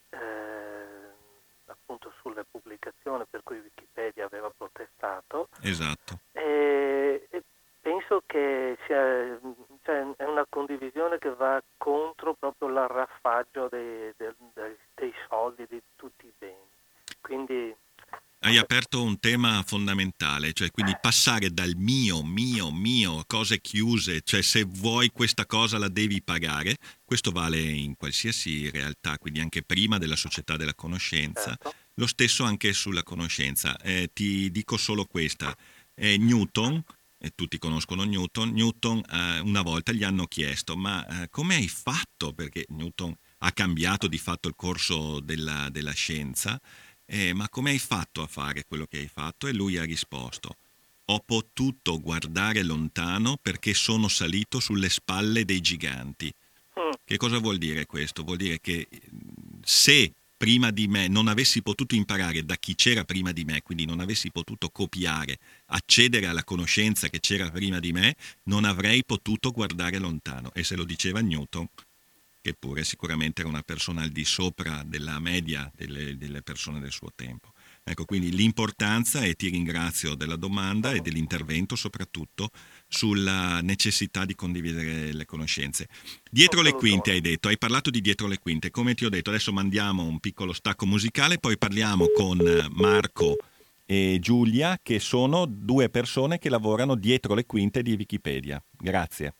appunto sulle pubblicazioni per cui Wikipedia aveva protestato. Esatto. E penso che sia, cioè, è una condivisione che va contro proprio l'arraffaggio dei soldi, di tutti i beni. Quindi hai aperto un tema fondamentale, cioè quindi passare dal mio, cose chiuse, cioè se vuoi questa cosa la devi pagare. Questo vale in qualsiasi realtà, quindi anche prima della società della conoscenza, certo. Lo stesso anche sulla conoscenza. Ti dico solo questa, Newton, tutti conoscono Newton una volta gli hanno chiesto ma come hai fatto, perché Newton ha cambiato di fatto il corso della scienza, ma come hai fatto a fare quello che hai fatto? E lui ha risposto: ho potuto guardare lontano perché sono salito sulle spalle dei giganti. Che cosa vuol dire questo? Vuol dire che se prima di me non avessi potuto imparare da chi c'era prima di me, quindi non avessi potuto copiare, accedere alla conoscenza che c'era prima di me, non avrei potuto guardare lontano. E se lo diceva Newton, che pure sicuramente era una persona al di sopra della media delle persone del suo tempo. Ecco, quindi l'importanza, e ti ringrazio della domanda e dell'intervento soprattutto, sulla necessità di condividere le conoscenze. Dietro le quinte hai detto, hai parlato di dietro le quinte, come ti ho detto, adesso mandiamo un piccolo stacco musicale, poi parliamo con Marco e Giulia, che sono due persone che lavorano dietro le quinte di Wikipedia. Grazie.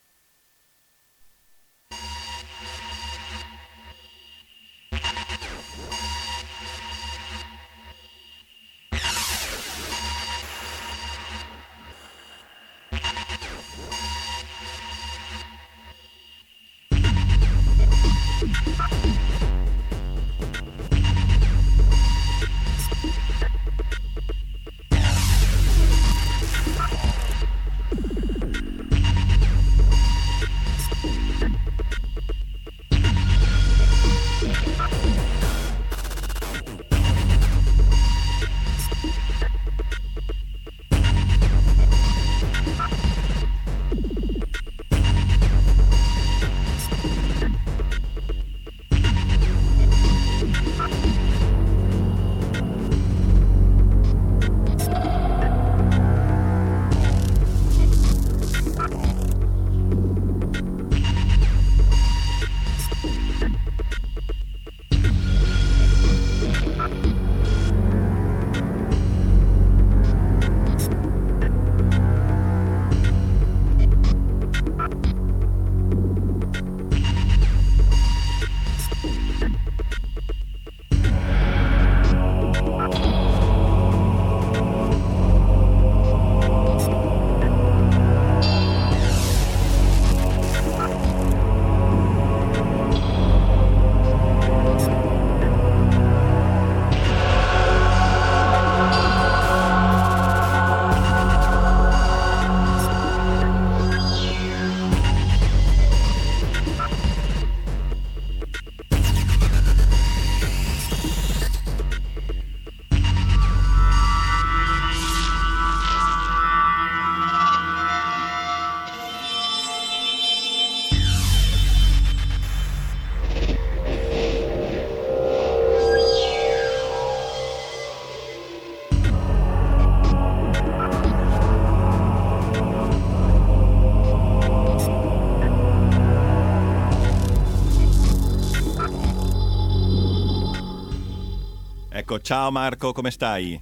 Ecco, ciao Marco, come stai?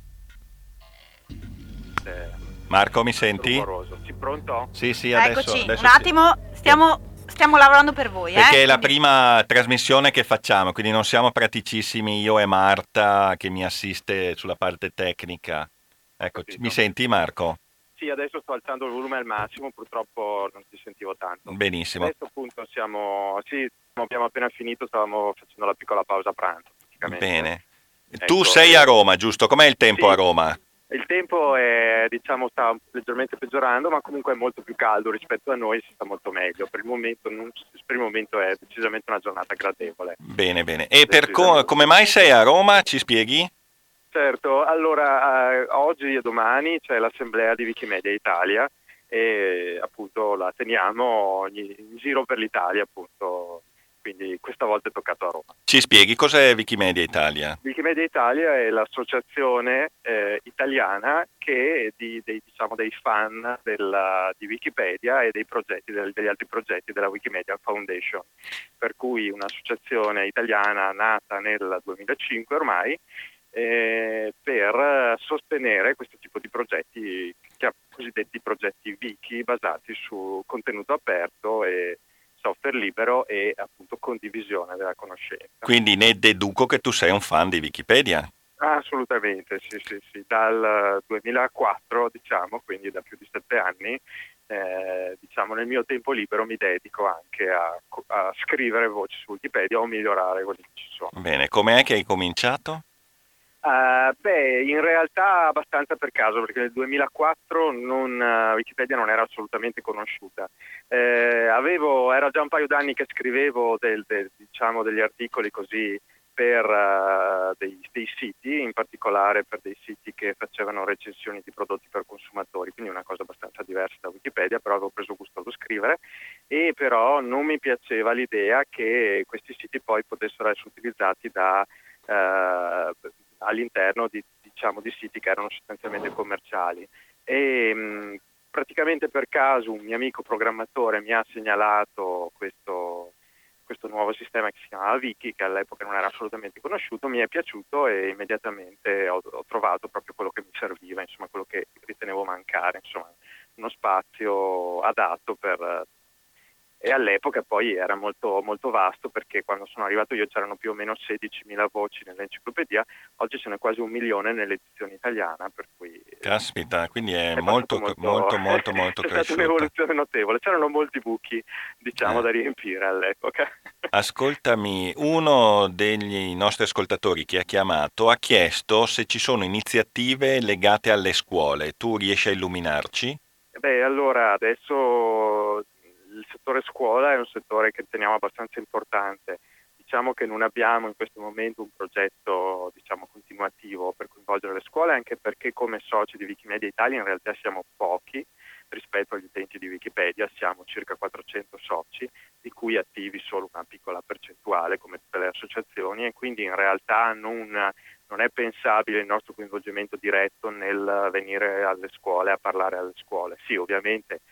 Marco, mi senti? Sì, pronto? Sì, Eccoci, adesso un attimo, stiamo lavorando per voi. Perché è la Quindi- prima trasmissione che facciamo, quindi non siamo praticissimi io e Marta che mi assiste sulla parte tecnica. Ecco, Capito. mi senti Marco? Sì, adesso sto alzando il volume al massimo, purtroppo non ti sentivo tanto. Benissimo. Adesso appunto abbiamo appena finito, stavamo facendo la piccola pausa pranzo praticamente. Bene. Ecco, Tu sei a Roma, giusto? Com'è il tempo sì. a Roma? Il tempo sta leggermente peggiorando, ma comunque è molto più caldo rispetto a noi, si sta molto meglio. Per il momento è decisamente una giornata gradevole. Bene. E come mai sei a Roma? Ci spieghi? Certo, allora oggi e domani c'è l'assemblea di Wikimedia Italia e appunto la teniamo in giro per l'Italia, appunto, quindi questa volta è toccato a Roma. Ci spieghi cos'è Wikimedia Italia? Wikimedia Italia è l'associazione italiana che dei fan di Wikipedia e degli altri progetti della Wikimedia Foundation, per cui un'associazione italiana nata nel 2005 ormai, per sostenere questo tipo di progetti, cosiddetti progetti wiki, basati su contenuto aperto e software libero e appunto condivisione della conoscenza. Quindi ne deduco che tu sei un fan di Wikipedia. Assolutamente, sì. Dal 2004, diciamo, quindi da più di 7 anni, nel mio tempo libero mi dedico anche a scrivere voci su Wikipedia o migliorare quelli che ci sono. Bene, com'è che hai cominciato? In realtà abbastanza per caso, perché nel 2004 Wikipedia non era assolutamente conosciuta. Era già un paio d'anni che scrivevo degli articoli così per dei siti, in particolare per dei siti che facevano recensioni di prodotti per consumatori, quindi una cosa abbastanza diversa da Wikipedia, però avevo preso gusto allo scrivere e però non mi piaceva l'idea che questi siti poi potessero essere utilizzati all'interno di siti che erano sostanzialmente commerciali e praticamente per caso un mio amico programmatore mi ha segnalato questo nuovo sistema che si chiamava Wiki, che all'epoca non era assolutamente conosciuto, mi è piaciuto e immediatamente ho trovato proprio quello che mi serviva, insomma quello che ritenevo mancare, insomma uno spazio adatto e all'epoca poi era molto, molto vasto, perché quando sono arrivato io c'erano più o meno 16.000 voci nell'enciclopedia, oggi ce n'è quasi 1 milione nell'edizione italiana, per cui... Caspita, quindi è molto cresciuta. È stata un'evoluzione notevole, c'erano molti buchi, da riempire all'epoca. Ascoltami, uno degli nostri ascoltatori che ha chiamato ha chiesto se ci sono iniziative legate alle scuole. Tu riesci a illuminarci? Allora, adesso il settore scuola è un settore che teniamo abbastanza importante. Diciamo che non abbiamo in questo momento un progetto continuativo per coinvolgere le scuole, anche perché come soci di Wikimedia Italia in realtà siamo pochi rispetto agli utenti di Wikipedia, siamo circa 400 soci, di cui attivi solo una piccola percentuale come tutte le associazioni, e quindi in realtà non è pensabile il nostro coinvolgimento diretto nel venire alle scuole a parlare alle scuole. Sì, ovviamente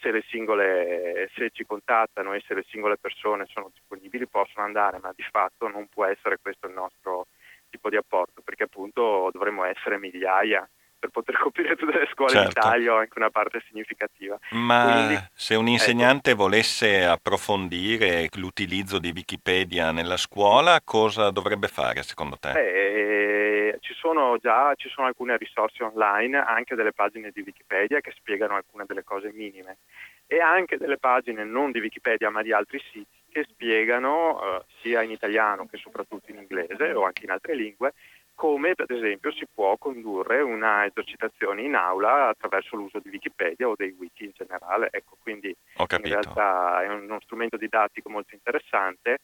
se ci contattano e se le singole persone sono disponibili possono andare, ma di fatto non può essere questo il nostro tipo di apporto, perché appunto dovremmo essere migliaia per poter coprire tutte le scuole d'Italia o anche una parte significativa. Ma quindi, se un insegnante volesse approfondire l'utilizzo di Wikipedia nella scuola, cosa dovrebbe fare secondo te? Ci sono alcune risorse online, anche delle pagine di Wikipedia che spiegano alcune delle cose minime, e anche delle pagine non di Wikipedia ma di altri siti che spiegano sia in italiano che soprattutto in inglese o anche in altre lingue come ad esempio si può condurre una esercitazione in aula attraverso l'uso di Wikipedia o dei wiki in generale. Ecco, quindi in realtà è uno strumento didattico molto interessante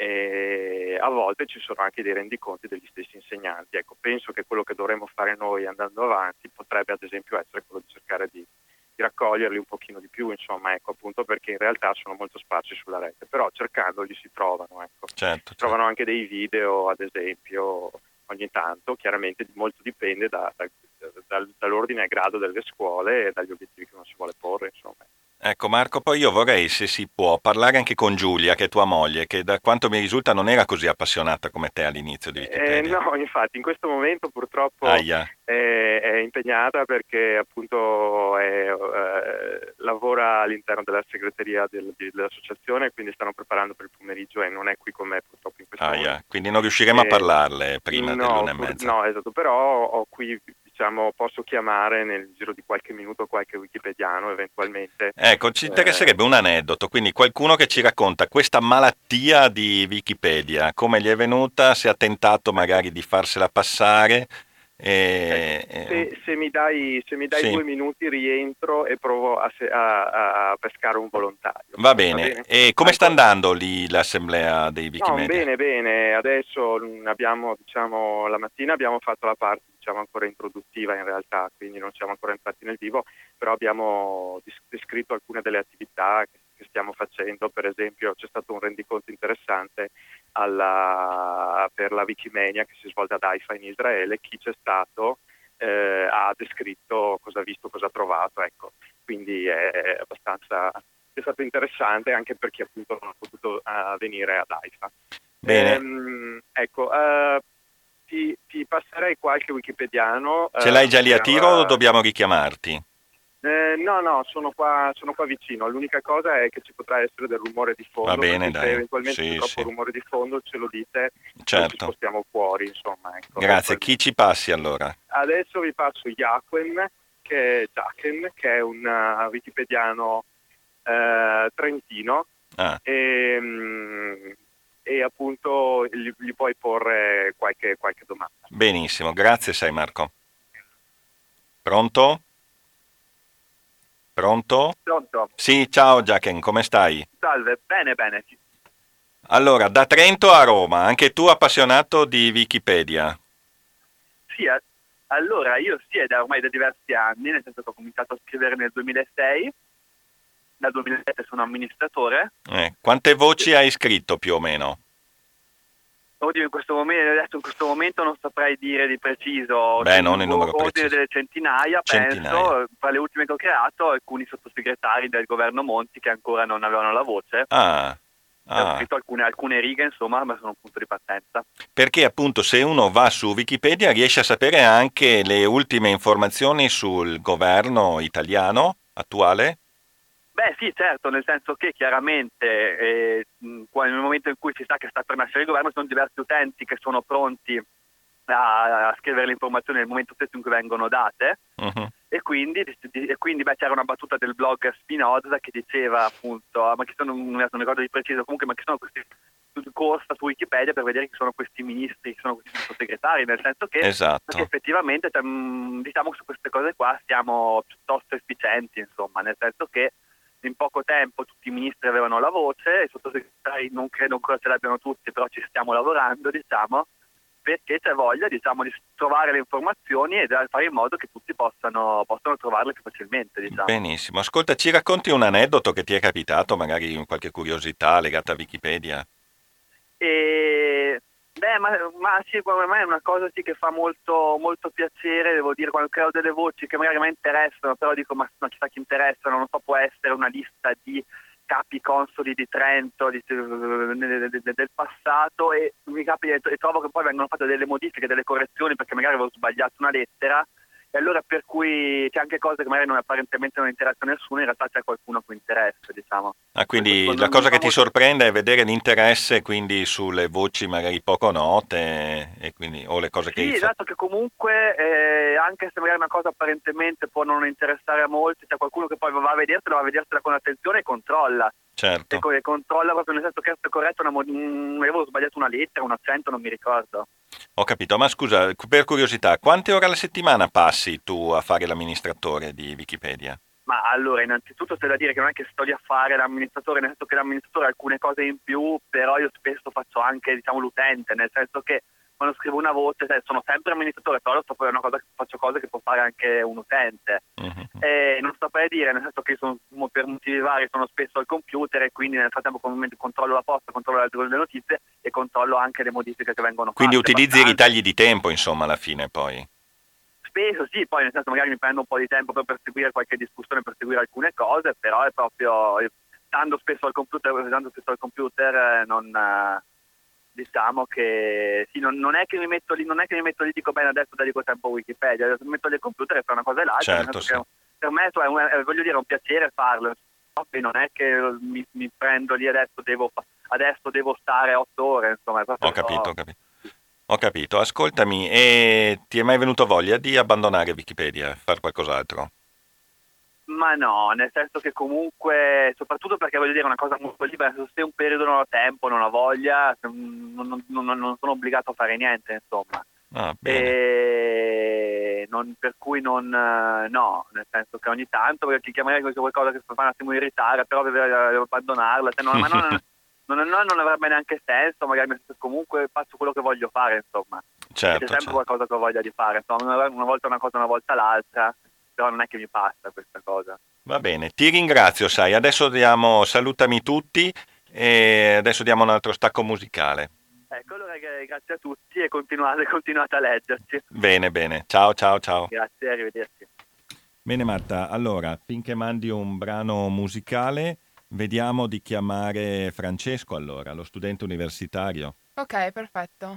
e a volte ci sono anche dei rendiconti degli stessi insegnanti. Ecco, penso che quello che dovremmo fare noi andando avanti potrebbe ad esempio essere quello di cercare di raccoglierli un pochino di più, insomma, ecco, appunto perché in realtà sono molto sparsi sulla rete, però cercandoli si trovano, ecco. Certo. Trovano anche dei video, ad esempio, ogni tanto, chiaramente molto dipende dall'ordine e grado delle scuole e dagli obiettivi che uno si vuole porre, insomma. Ecco Marco, poi io vorrei, se si può, parlare anche con Giulia, che è tua moglie, che da quanto mi risulta non era così appassionata come te all'inizio di Wikipedia. No, infatti in questo momento purtroppo Aia. è impegnata perché appunto lavora all'interno della segreteria dell'associazione, quindi stanno preparando per il pomeriggio e non è qui con me purtroppo in questo momento. Quindi non riusciremo a parlarle prima dell'1:30. No, esatto, però ho qui, diciamo, posso chiamare nel giro di qualche minuto qualche wikipediano eventualmente. Ecco, ci interesserebbe un aneddoto, quindi qualcuno che ci racconta questa malattia di Wikipedia, come gli è venuta, se ha tentato magari di farsela passare. Se mi dai Sì. 2 minuti rientro e provo a pescare un volontario. Va bene. E come sta andando lì l'assemblea dei Wikimedia? No, bene. Adesso abbiamo, diciamo, la mattina abbiamo fatto la parte, diciamo, ancora introduttiva in realtà, quindi non siamo ancora entrati nel vivo, però abbiamo descritto alcune delle attività che stiamo facendo. Per esempio c'è stato un rendiconto interessante per la Wikimania che si svolge ad Haifa in Israele. Chi c'è stato ha descritto cosa ha visto, cosa ha trovato, ecco. Quindi è stato interessante anche per chi appunto non ha potuto venire ad Haifa. Bene. Ecco, ti passerei qualche wikipediano. Ce l'hai già lì a tiro o dobbiamo richiamarti? No, sono qua vicino. L'unica cosa è che ci potrà essere del rumore di fondo. Va bene, se eventualmente c'è troppo rumore di fondo ce lo dite, certo. Ci spostiamo fuori, insomma. Ecco. Grazie. Chi ci passi allora? Adesso vi passo Jaquen, che è un wikipediano trentino e appunto gli puoi porre qualche domanda. Benissimo, grazie Marco. Pronto? Pronto? Sì, ciao Jaquen, come stai? Salve, bene. Allora, da Trento a Roma, anche tu appassionato di Wikipedia? Sì, allora io ormai da diversi anni, nel senso che ho cominciato a scrivere nel 2006, dal 2007 sono amministratore. Quante voci hai scritto più o meno? Oddio, in questo momento non saprei dire di preciso. Non il numero preciso. Ordine delle centinaia, penso. Tra le ultime che ho creato, alcuni sottosegretari del governo Monti che ancora non avevano la voce. Ho scritto alcune righe, insomma, ma sono un punto di partenza. Perché appunto se uno va su Wikipedia riesce a sapere anche le ultime informazioni sul governo italiano attuale? Beh sì, certo, nel senso che chiaramente nel momento in cui si sa che sta per nascere il governo ci sono diversi utenti che sono pronti a scrivere le informazioni nel momento stesso in cui vengono date. E quindi c'era una battuta del blog Spinoza che diceva appunto non ricordo di preciso comunque, ma che sono questi corsa su Wikipedia per vedere chi sono questi ministri, chi sono questi sottosegretari, nel senso che perché effettivamente diciamo su queste cose qua siamo piuttosto efficienti, insomma, nel senso che in poco tempo tutti i ministri avevano la voce, i sottosegretari non credo ancora ce l'abbiano tutti, però ci stiamo lavorando, diciamo, perché c'è voglia, diciamo, di trovare le informazioni e fare in modo che tutti possano trovarle più facilmente, diciamo. Benissimo. Ascolta, ci racconti un aneddoto che ti è capitato, magari qualche curiosità legata a Wikipedia? Ma sì, per me è una cosa sì che fa molto, molto piacere, devo dire, quando creo delle voci che magari mi interessano, però dico, ma no, chissà chi interessano, non so, può essere una lista di capi consoli di Trento del passato e mi capita e trovo che poi vengono fatte delle modifiche, delle correzioni perché magari avevo sbagliato una lettera e allora per cui c'è anche cose che magari apparentemente non interessa a nessuno, in realtà c'è qualcuno a cui interessa, diciamo. Quindi la cosa che ti sorprende è vedere l'interesse quindi sulle voci magari poco note e quindi, o le cose che... Sì, esatto, che comunque anche se magari una cosa apparentemente può non interessare a molti, c'è qualcuno che poi va a vedersela con attenzione e controlla. Certo. E controlla proprio nel senso che è corretto, avevo sbagliato una lettera, un accento, non mi ricordo. Ho capito, ma scusa, per curiosità, quante ore alla settimana passi tu a fare l'amministratore di Wikipedia? Ma allora, innanzitutto c'è da dire che non è che sto lì a fare l'amministratore, nel senso che l'amministratore ha alcune cose in più, però io spesso faccio anche, diciamo, l'utente, nel senso che quando scrivo una voce, sono sempre amministratore, però sto fare faccio cose che può fare anche un utente. Non saprei dire, nel senso che per motivi vari sono spesso al computer e quindi nel frattempo controllo la posta, controllo le notizie e controllo anche le modifiche che vengono fatte. Quindi utilizzi i ritagli di tempo, insomma, alla fine poi. spesso sì, poi nel senso magari mi prendo un po' di tempo per seguire qualche discussione, per seguire alcune cose, però è proprio stando spesso al computer, non diciamo che sì, non è che mi metto lì, e dico bene adesso dedico tempo a Wikipedia, adesso mi metto lì al computer e fare una cosa e l'altra, certo, sì. per me voglio dire, è un piacere farlo, non è che mi prendo lì adesso devo stare 8 ore, insomma. Ho capito. Ascoltami, e ti è mai venuto voglia di abbandonare Wikipedia, fare qualcos'altro? Ma no, nel senso che comunque, soprattutto perché voglio dire una cosa molto libera, se un periodo non ho tempo, non ho voglia, non sono obbligato a fare niente, insomma. Per cui no, nel senso che ogni tanto perché magari qualcosa che fa un attimo irritare, però devo abbandonarla, ma non avrebbe neanche senso, magari comunque faccio quello che voglio fare, insomma. Certo, c'è sempre qualcosa che ho voglia di fare, insomma, una volta una cosa, una volta l'altra, però non è che mi passa questa cosa. Va bene, ti ringrazio, sai, adesso salutami tutti e adesso diamo un altro stacco musicale. Ecco, allora grazie a tutti e continuate a leggerci. Bene, ciao. Grazie, arrivederci. Bene Marta, allora, finché mandi un brano musicale, vediamo di chiamare Francesco allora, lo studente universitario. Ok, perfetto.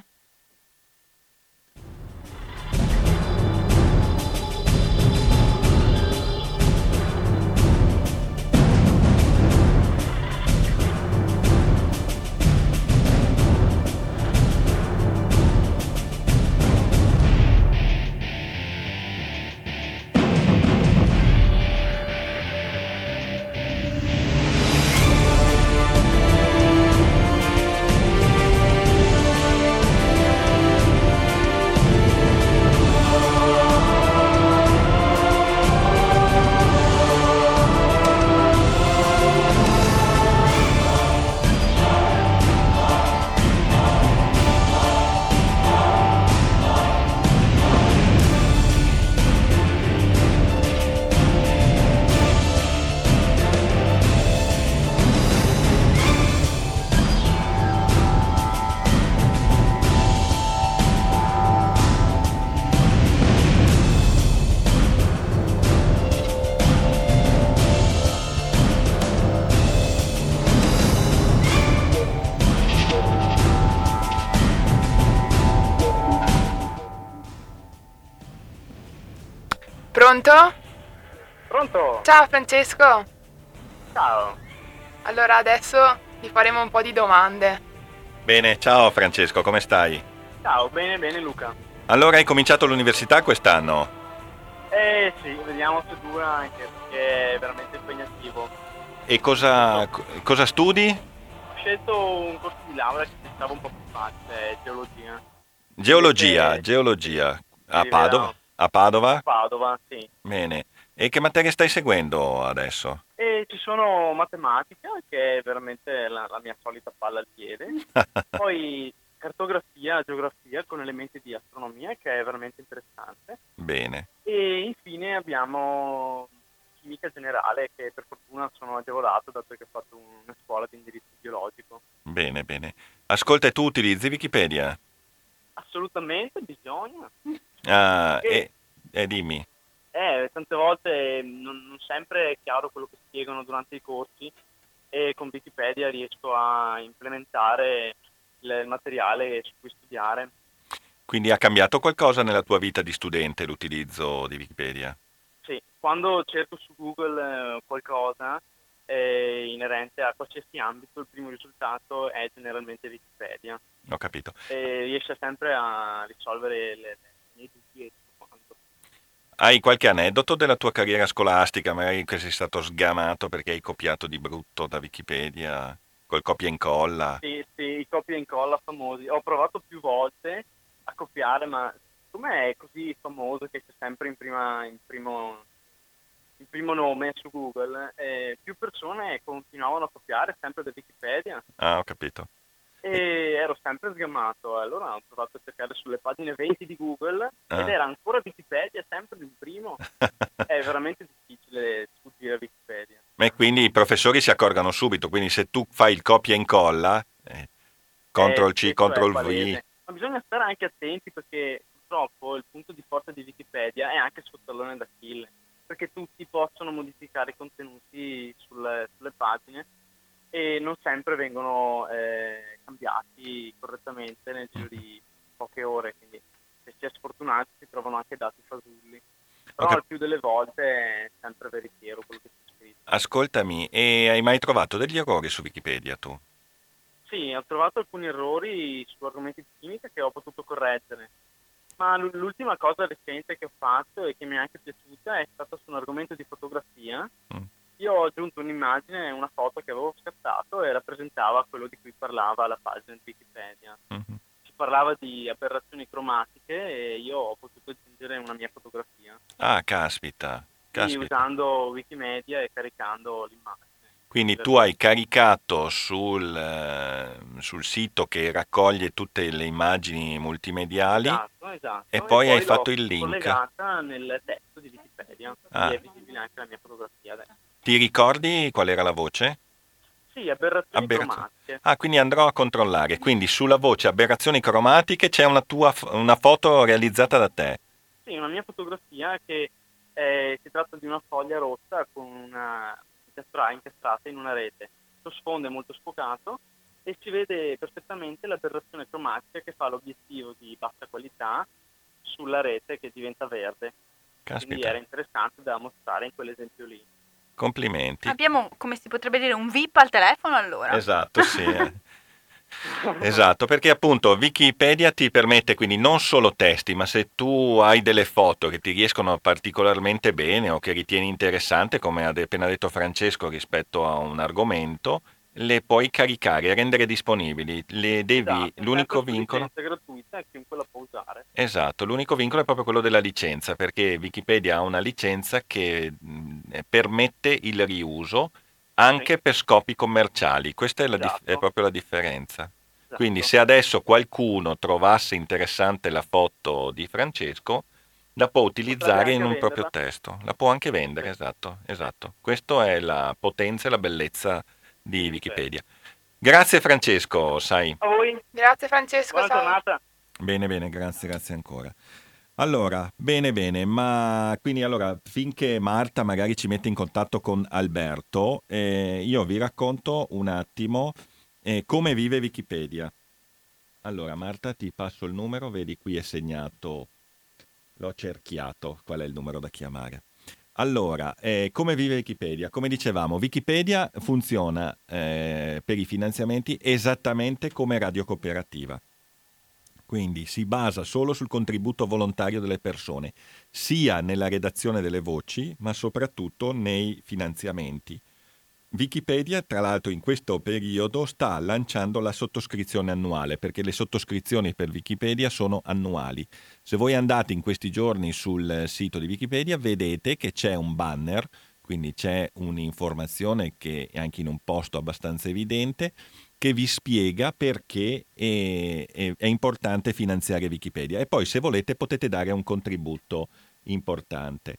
Pronto? Pronto? Ciao Francesco. Ciao. Allora adesso ti faremo un po' di domande. Bene, ciao Francesco, come stai? Ciao, bene Luca. Allora hai cominciato l'università quest'anno? Sì, vediamo se dura anche perché è veramente impegnativo. E cosa studi? Ho scelto un corso di laurea che pensavo un po' più facile, Geologia. A Padova? A Padova? Padova, sì. Bene. E che materie stai seguendo adesso? Ci sono matematica, che è veramente la mia solita palla al piede. Poi cartografia, geografia con elementi di astronomia, che è veramente interessante. Bene. E infine abbiamo chimica generale, che per fortuna sono agevolato dato che ho fatto una scuola di indirizzo biologico. Bene. Ascolta, e tu utilizzi Wikipedia? Assolutamente, bisogna. Dimmi. Tante volte non sempre è chiaro quello che spiegano durante i corsi e con Wikipedia riesco a implementare il materiale su cui studiare. Quindi ha cambiato qualcosa nella tua vita di studente l'utilizzo di Wikipedia? Sì, quando cerco su Google qualcosa inerente a qualsiasi ambito, il primo risultato è generalmente Wikipedia. Ho capito. E riesce sempre a risolvere i miei dubbi e tutto quanto. Hai qualche aneddoto della tua carriera scolastica, magari che sei stato sgamato perché hai copiato di brutto da Wikipedia, col copia e incolla? Sì, i copia e incolla famosi. Ho provato più volte a copiare, ma siccome è così famoso che c'è sempre in primo nome su Google, più persone continuavano a copiare sempre da Wikipedia. Ah, ho capito. E ero sempre sgamato, allora ho provato a cercare sulle pagine 20 di Google ed era ancora Wikipedia, sempre il primo. È veramente difficile sfuggire a Wikipedia. E quindi i professori si accorgono subito, quindi se tu fai il copia e incolla, Ctrl C, Ctrl V. Ma bisogna stare anche attenti perché purtroppo il punto di forza di Wikipedia è anche il suo tallone d'Achille, perché tutti possono modificare i contenuti sulle pagine e non sempre vengono cambiati correttamente nel giro di poche ore, quindi se si è sfortunati si trovano anche dati fasulli. Però il più delle volte è sempre veritiero quello che c'è scritto. Ascoltami, e hai mai trovato degli errori su Wikipedia tu? Sì, ho trovato alcuni errori su argomenti di chimica che ho potuto correggere, ma l'ultima cosa recente che ho fatto e che mi è anche piaciuta è stata su un argomento di fotografia. Io ho aggiunto un'immagine, una foto che avevo scattato e rappresentava quello di cui parlava la pagina di Wikipedia. Si parlava di aberrazioni cromatiche e io ho potuto aggiungere una mia fotografia. Ah, caspita. Quindi usando Wikimedia e caricando l'immagine. Quindi tu hai caricato sul sito che raccoglie tutte le immagini multimediali, esatto. E poi hai fatto il l'ho link. collegata nel testo di Wikipedia, quindi è visibile anche la mia fotografia adesso. Ti ricordi qual era la voce? Sì, aberrazioni cromatiche. Ah, quindi andrò a controllare. Quindi sulla voce aberrazioni cromatiche c'è una foto realizzata da te. Sì, una mia fotografia che si tratta di una foglia rossa con una incastrata in una rete. Lo sfondo è molto sfocato e si vede perfettamente l'aberrazione cromatica che fa l'obiettivo di bassa qualità sulla rete che diventa verde. Caspita. Quindi era interessante da mostrare in quell'esempio lì. Complimenti. Abbiamo, come si potrebbe dire, un VIP al telefono allora. Esatto, sì. Esatto, perché appunto Wikipedia ti permette quindi non solo testi, ma se tu hai delle foto che ti riescono particolarmente bene o che ritieni interessante, come ha appena detto Francesco rispetto a un argomento, le puoi caricare e rendere disponibili. L'unico vincolo è gratuita e chiunque la può usare. Esatto, l'unico vincolo è proprio quello della licenza, perché Wikipedia ha una licenza che permette il riuso anche per scopi commerciali. Questa è proprio la differenza. Quindi se adesso qualcuno trovasse interessante la foto di Francesco, la può utilizzare in un proprio testo. La può anche vendere, esatto. Questa è la potenza e la bellezza di Wikipedia. Grazie Francesco, sai. A voi. Grazie Francesco. Buona giornata. Bene, grazie ancora. Allora, bene, ma quindi finché Marta magari ci mette in contatto con Alberto, io vi racconto un attimo come vive Wikipedia. Allora, Marta, ti passo il numero, vedi qui è segnato, l'ho cerchiato, qual è il numero da chiamare. Allora, come vive Wikipedia? Come dicevamo, Wikipedia funziona per i finanziamenti esattamente come Radio Cooperativa. Quindi si basa solo sul contributo volontario delle persone, sia nella redazione delle voci, ma soprattutto nei finanziamenti. Wikipedia, tra l'altro, in questo periodo sta lanciando la sottoscrizione annuale, perché le sottoscrizioni per Wikipedia sono annuali. Se voi andate in questi giorni sul sito di Wikipedia, vedete che c'è un banner, quindi c'è un'informazione che è anche in un posto abbastanza evidente, che vi spiega perché è importante finanziare Wikipedia. E poi, se volete, potete dare un contributo importante.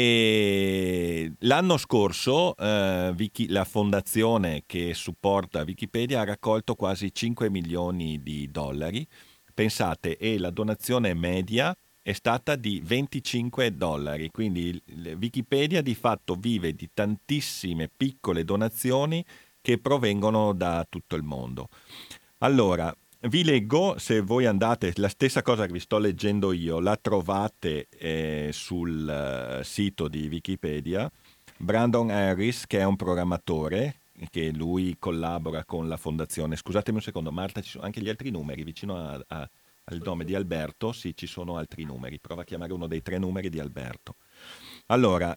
E l'anno scorso la fondazione che supporta Wikipedia ha raccolto quasi 5 milioni di dollari, pensate, e la donazione media è stata di $25, quindi Wikipedia di fatto vive di tantissime piccole donazioni che provengono da tutto il mondo. Allora, vi leggo, se voi andate, la stessa cosa che vi sto leggendo io, la trovate sul sito di Wikipedia. Brandon Harris, che è un programmatore, che lui collabora con la fondazione. Scusatemi un secondo, Marta, ci sono anche gli altri numeri, vicino al nome di Alberto, sì, ci sono altri numeri. Prova a chiamare uno dei 3 numeri di Alberto. Allora,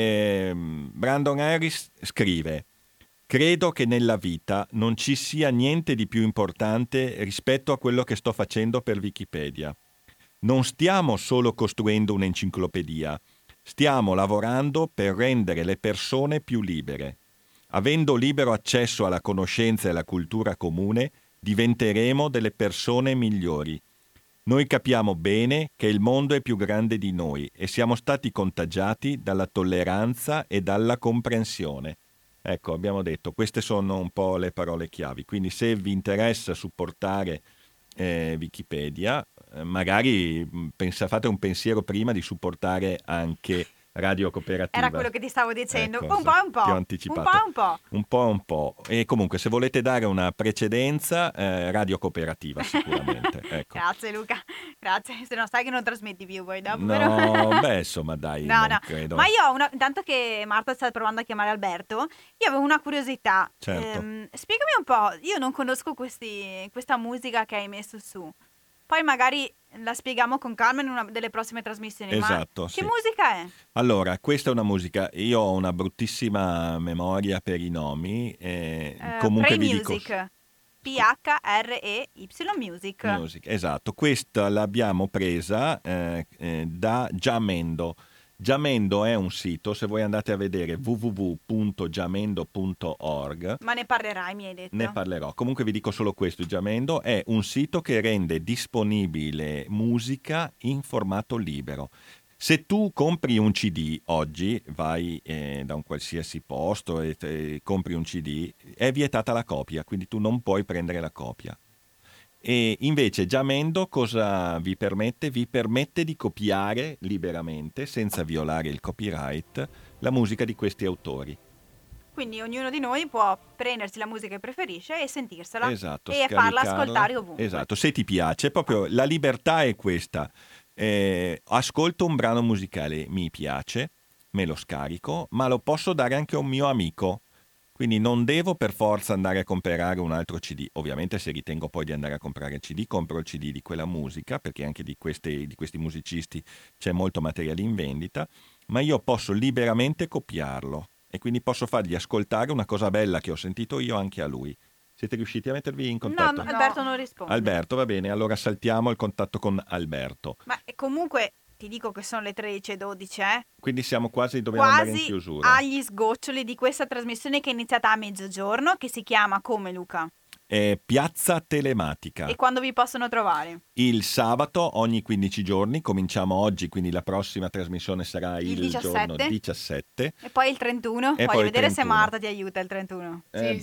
Brandon Harris scrive: credo che nella vita non ci sia niente di più importante rispetto a quello che sto facendo per Wikipedia. Non stiamo solo costruendo un'enciclopedia, stiamo lavorando per rendere le persone più libere. Avendo libero accesso alla conoscenza e alla cultura comune, diventeremo delle persone migliori. Noi capiamo bene che il mondo è più grande di noi e siamo stati contagiati dalla tolleranza e dalla comprensione. Ecco, abbiamo detto, queste sono un po' le parole chiavi. Quindi se vi interessa supportare Wikipedia, magari fate un pensiero prima di supportare anche Radio Cooperativa. Era quello che ti stavo dicendo, ecco, un po' un po'. Ti ho anticipato. Un po'. E comunque se volete dare una precedenza, Radio Cooperativa sicuramente. Ecco. Grazie Luca, grazie, se no sai che non trasmetti più poi dopo. No, beh insomma dai, no. Credo. Ma io ho intanto che Marta sta provando a chiamare Alberto, io avevo una curiosità. Certo. Spiegami un po', io non conosco questa musica che hai messo su. Poi magari la spieghiamo con calma in una delle prossime trasmissioni. Esatto. Ma che musica è? Allora, questa è una musica. Io ho una bruttissima memoria per i nomi. Comunque vi dico. PHREY Music. Esatto. Questa l'abbiamo presa da Jamendo. Jamendo è un sito, se voi andate a vedere www.jamendo.org. Ma ne parlerai, mi hai detto? Ne parlerò. Comunque vi dico solo questo, Jamendo è un sito che rende disponibile musica in formato libero. Se tu compri un CD oggi, vai da un qualsiasi posto e compri un CD, è vietata la copia, quindi tu non puoi prendere la copia. E invece Jamendo cosa vi permette? Vi permette di copiare liberamente, senza violare il copyright, la musica di questi autori. Quindi ognuno di noi può prendersi la musica che preferisce e sentirsela. Esatto, e farla ascoltare ovunque. Esatto, se ti piace, proprio la libertà è questa. Ascolto un brano musicale, mi piace, me lo scarico, ma lo posso dare anche a un mio amico. Quindi non devo per forza andare a comprare un altro CD. Ovviamente se ritengo poi di andare a comprare il CD, compro il CD di quella musica, perché anche di questi musicisti c'è molto materiale in vendita, ma io posso liberamente copiarlo e quindi posso fargli ascoltare una cosa bella che ho sentito io anche a lui. Siete riusciti a mettervi in contatto? No, Alberto non risponde. Alberto, va bene, allora saltiamo il contatto con Alberto. Ma comunque ti dico che sono le 13:12, Quindi siamo dobbiamo andare in chiusura. Agli sgoccioli di questa trasmissione che è iniziata a mezzogiorno, che si chiama come, Luca? Piazza Telematica. E quando vi possono trovare? Il sabato ogni 15 giorni, cominciamo oggi, quindi la prossima trasmissione sarà il 17. Giorno 17. E poi il 31? Voglio vedere se Marta ti aiuta il 31.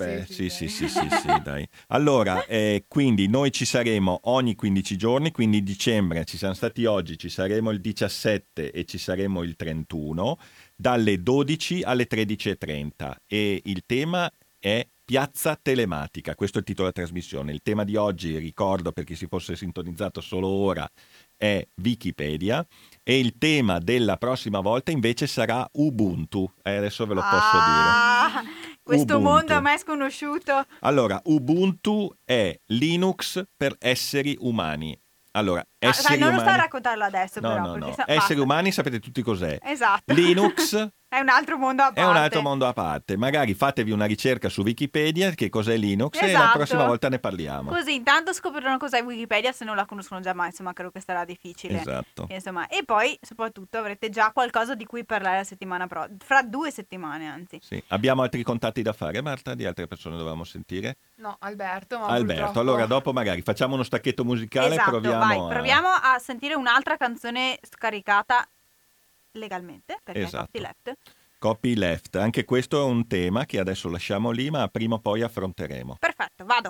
Sì, dai. Allora, quindi noi ci saremo ogni 15 giorni, quindi dicembre ci siamo stati oggi, ci saremo il 17 e ci saremo il 31, dalle 12 alle 13:30 e il tema è Piazza Telematica, questo è il titolo della trasmissione. Il tema di oggi, ricordo per chi si fosse sintonizzato solo ora, è Wikipedia e il tema della prossima volta invece sarà Ubuntu. Adesso ve lo posso dire. Questo Ubuntu. mondo a me è sconosciuto. Allora, Ubuntu è Linux per esseri umani. Allora, esseri non umani... lo sta a raccontarlo adesso, No. Perché esseri umani sapete tutti cos'è. Esatto. Linux è un altro mondo a parte. È un altro mondo a parte. Magari fatevi una ricerca su Wikipedia, che cos'è Linux, e la prossima volta ne parliamo. Così intanto scopriranno cos'è Wikipedia se non la conoscono già, ma insomma credo che sarà difficile. Esatto. Insomma, e poi soprattutto avrete già qualcosa di cui parlare la settimana fra 2 settimane, anzi. Sì. Abbiamo altri contatti da fare, Marta? Di altre persone dovevamo sentire? No, Alberto. Ma purtroppo... allora dopo magari facciamo uno stacchetto musicale. Esatto, proviamo a sentire un'altra canzone scaricata legalmente, perché esatto. è copyleft. Copyleft, anche questo è un tema che adesso lasciamo lì, ma prima o poi affronteremo. Perfetto, vado.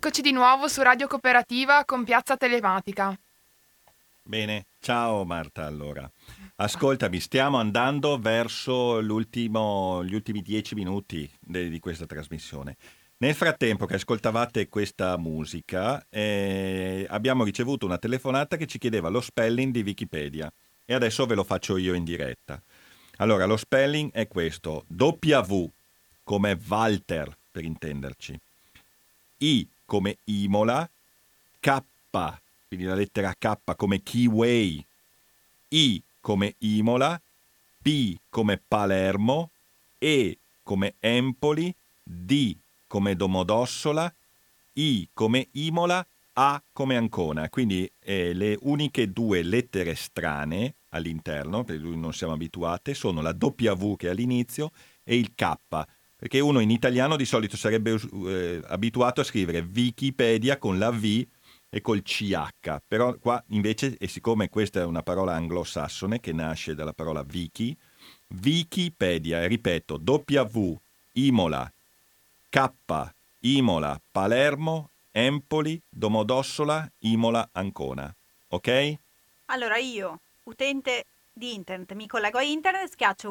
Eccoci di nuovo su Radio Cooperativa con Piazza Telematica. Bene, ciao Marta allora. Ascoltami, stiamo andando verso gli ultimi 10 minuti di questa trasmissione. Nel frattempo che ascoltavate questa musica, abbiamo ricevuto una telefonata che ci chiedeva lo spelling di Wikipedia e adesso ve lo faccio io in diretta. Allora, lo spelling è questo: W come Walter, per intenderci, I come Imola, K, quindi la lettera K come Kiway, I come Imola, P come Palermo, E come Empoli, D come Domodossola, I come Imola, A come Ancona. Quindi le uniche due lettere strane all'interno, per cui non siamo abituate, sono la W che è all'inizio e il K, perché uno in italiano di solito sarebbe abituato a scrivere Wikipedia con la V e col CH, però qua invece, e siccome questa è una parola anglosassone che nasce dalla parola Wiki, Wikipedia, e ripeto, W, Imola, K, Imola, Palermo, Empoli, Domodossola, Imola, Ancona. Ok? Allora io, utente di internet, mi collego a internet, schiaccio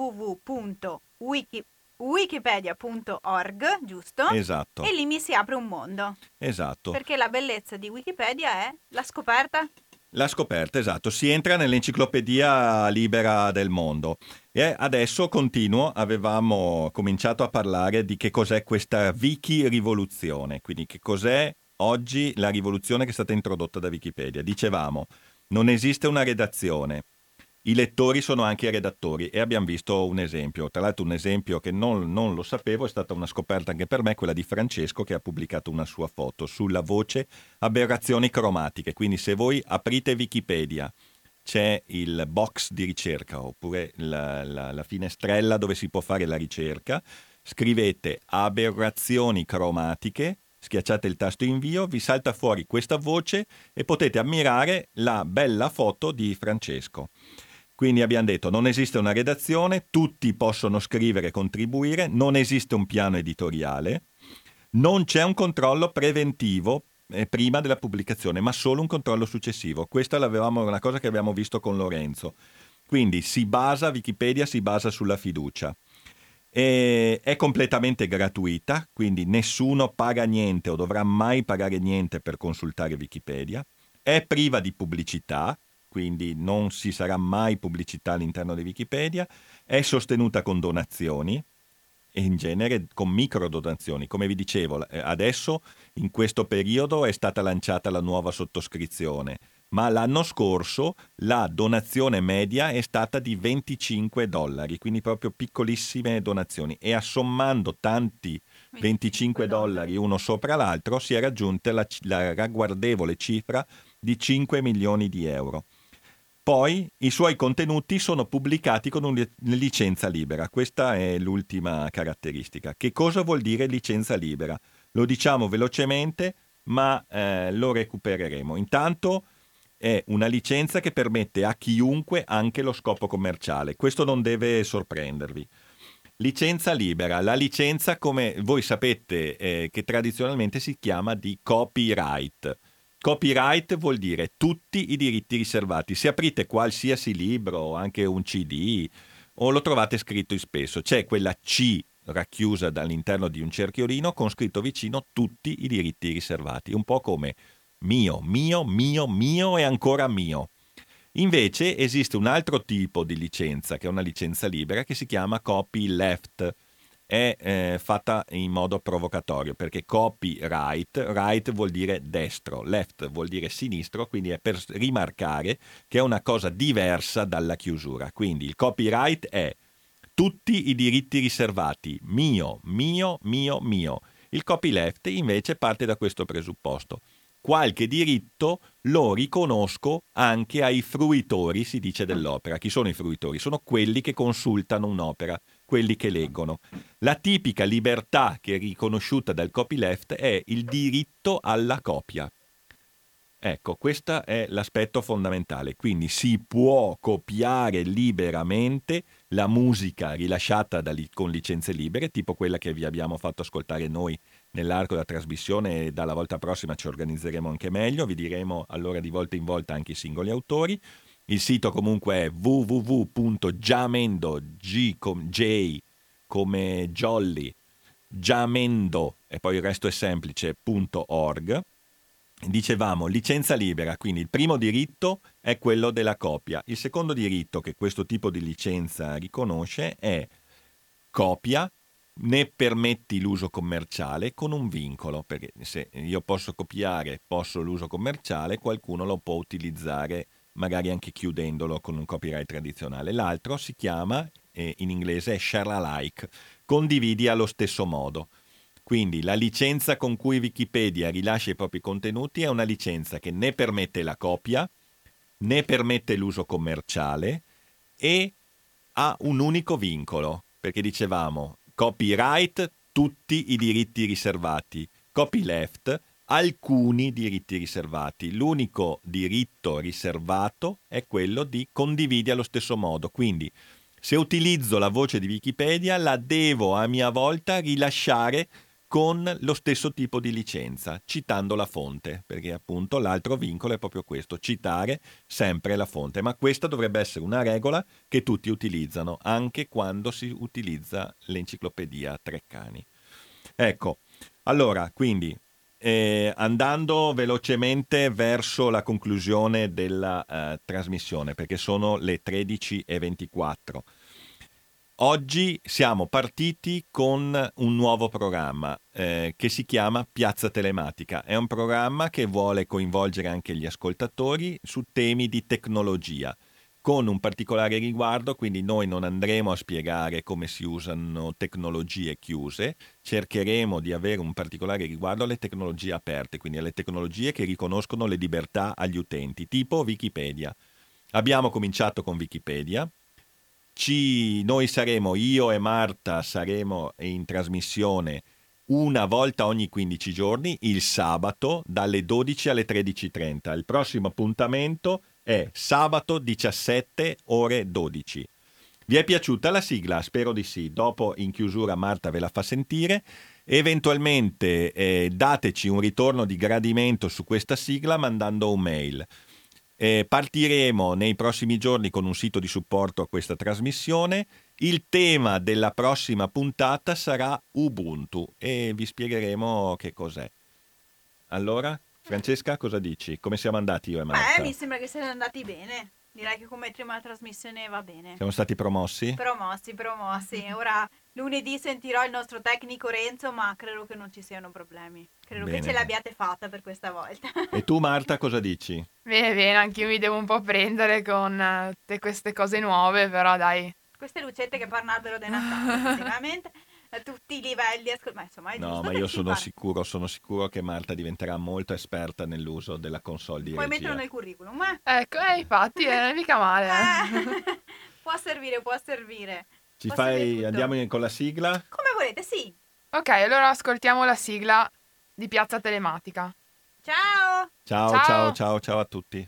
www.wikipedia.org, giusto? Esatto. E lì mi si apre un mondo. Esatto. Perché la bellezza di Wikipedia è la scoperta. La scoperta, esatto. Si entra nell'enciclopedia libera del mondo. E adesso avevamo cominciato a parlare di che cos'è questa Wiki-rivoluzione, quindi che cos'è oggi la rivoluzione che è stata introdotta da Wikipedia. Dicevamo, non esiste una redazione, i lettori sono anche i redattori e abbiamo visto un esempio, tra l'altro un esempio che non lo sapevo, è stata una scoperta anche per me, quella di Francesco che ha pubblicato una sua foto sulla voce aberrazioni cromatiche, quindi se voi aprite Wikipedia c'è il box di ricerca oppure la finestrella dove si può fare la ricerca, scrivete aberrazioni cromatiche, schiacciate il tasto invio, vi salta fuori questa voce e potete ammirare la bella foto di Francesco. Quindi abbiamo detto, non esiste una redazione, tutti possono scrivere e contribuire, non esiste un piano editoriale, non c'è un controllo preventivo prima della pubblicazione, ma solo un controllo successivo. Questa una cosa che abbiamo visto con Lorenzo. Quindi Wikipedia si basa sulla fiducia. È completamente gratuita, quindi nessuno paga niente o dovrà mai pagare niente per consultare Wikipedia. È priva di pubblicità, quindi non ci sarà mai pubblicità all'interno di Wikipedia. È sostenuta con donazioni e in genere con micro donazioni. Come vi dicevo, adesso in questo periodo è stata lanciata la nuova sottoscrizione, ma l'anno scorso la donazione media è stata di $25, quindi proprio piccolissime donazioni, e assommando tanti $25 uno sopra l'altro si è raggiunta la ragguardevole cifra di 5 milioni di euro. Poi i suoi contenuti sono pubblicati con una licenza libera. Questa è l'ultima caratteristica. Che cosa vuol dire licenza libera? Lo diciamo velocemente, ma lo recupereremo. Intanto è una licenza che permette a chiunque anche lo scopo commerciale. Questo non deve sorprendervi. Licenza libera. La licenza, come voi sapete, che tradizionalmente si chiama di copyright. Copyright vuol dire tutti i diritti riservati. Se aprite qualsiasi libro, anche un CD, o lo trovate scritto spesso, c'è quella C racchiusa all'interno di un cerchiolino con scritto vicino tutti i diritti riservati, un po' come mio, mio, mio, mio e ancora mio. Invece esiste un altro tipo di licenza, che è una licenza libera, che si chiama copyleft. È fatta in modo provocatorio, perché copyright, right vuol dire destro, left vuol dire sinistro, quindi è per rimarcare che è una cosa diversa dalla chiusura. Quindi il copyright è tutti i diritti riservati, mio, mio, mio, mio. Il copyleft invece parte da questo presupposto. Qualche diritto lo riconosco anche ai fruitori, si dice, dell'opera. Chi sono i fruitori? Sono quelli che consultano un'opera, quelli che leggono. La tipica libertà che è riconosciuta dal copyleft è il diritto alla copia. Ecco, questo è l'aspetto fondamentale. Quindi si può copiare liberamente la musica rilasciata con licenze libere, tipo quella che vi abbiamo fatto ascoltare noi nell'arco della trasmissione, e dalla volta prossima ci organizzeremo anche meglio, vi diremo allora di volta in volta anche i singoli autori. Il sito comunque è www.giamendo, J come jolly, Giamendo, e poi il resto è semplice.org. Dicevamo licenza libera, quindi il primo diritto è quello della copia. Il secondo diritto che questo tipo di licenza riconosce è copia, ne permetti l'uso commerciale con un vincolo, perché se io posso copiare, posso l'uso commerciale, qualcuno lo può utilizzare magari anche chiudendolo con un copyright tradizionale. L'altro si chiama, in inglese è share alike, condividi allo stesso modo. Quindi la licenza con cui Wikipedia rilascia i propri contenuti è una licenza che né permette la copia, né permette l'uso commerciale e ha un unico vincolo, perché dicevamo copyright, tutti i diritti riservati, copyleft, alcuni diritti riservati. L'unico diritto riservato è quello di condividi allo stesso modo. Quindi se utilizzo la voce di Wikipedia la devo a mia volta rilasciare con lo stesso tipo di licenza, citando la fonte, perché appunto l'altro vincolo è proprio questo, citare sempre la fonte. Ma questa dovrebbe essere una regola che tutti utilizzano, anche quando si utilizza l'enciclopedia Treccani. Ecco, allora, quindi, andando velocemente verso la conclusione della trasmissione, perché sono le 13:24. Oggi siamo partiti con un nuovo programma che si chiama Piazza Telematica. È un programma che vuole coinvolgere anche gli ascoltatori su temi di tecnologia, con un particolare riguardo, quindi noi non andremo a spiegare come si usano tecnologie chiuse, cercheremo di avere un particolare riguardo alle tecnologie aperte, quindi alle tecnologie che riconoscono le libertà agli utenti, tipo Wikipedia. Abbiamo cominciato con Wikipedia. Noi saremo, io e Marta saremo in trasmissione una volta ogni 15 giorni, il sabato dalle 12 alle 13:30. Il prossimo appuntamento è sabato 17 ore 12. Vi è piaciuta la sigla? Spero di sì. Dopo in chiusura Marta ve la fa sentire. Eventualmente dateci un ritorno di gradimento su questa sigla mandando un mail. Partiremo nei prossimi giorni con un sito di supporto a questa trasmissione. Il tema della prossima puntata sarà Ubuntu e vi spiegheremo che cos'è. Allora, Francesca, cosa dici? Come siamo andati io e Marta? Mi sembra che siamo andati bene. Direi che come prima trasmissione va bene. Siamo stati promossi? Promossi. Ora lunedì sentirò il nostro tecnico Renzo, ma credo che non ci siano problemi. Credo che ce l'abbiate fatta per questa volta. E tu Marta cosa dici? Bene, anch'io mi devo un po' prendere con tutte queste cose nuove, però dai. Queste lucette che parlano del Natale, sicuramente. A tutti i livelli, ma insomma è giusto. No, ma io sono sicuro che Marta diventerà molto esperta nell'uso della console di regia. Puoi metterlo nel curriculum, Ecco, infatti, non è mica male. Può servire. Andiamo con la sigla? Come volete, sì. Ok, allora ascoltiamo la sigla di Piazza Telematica. Ciao a tutti.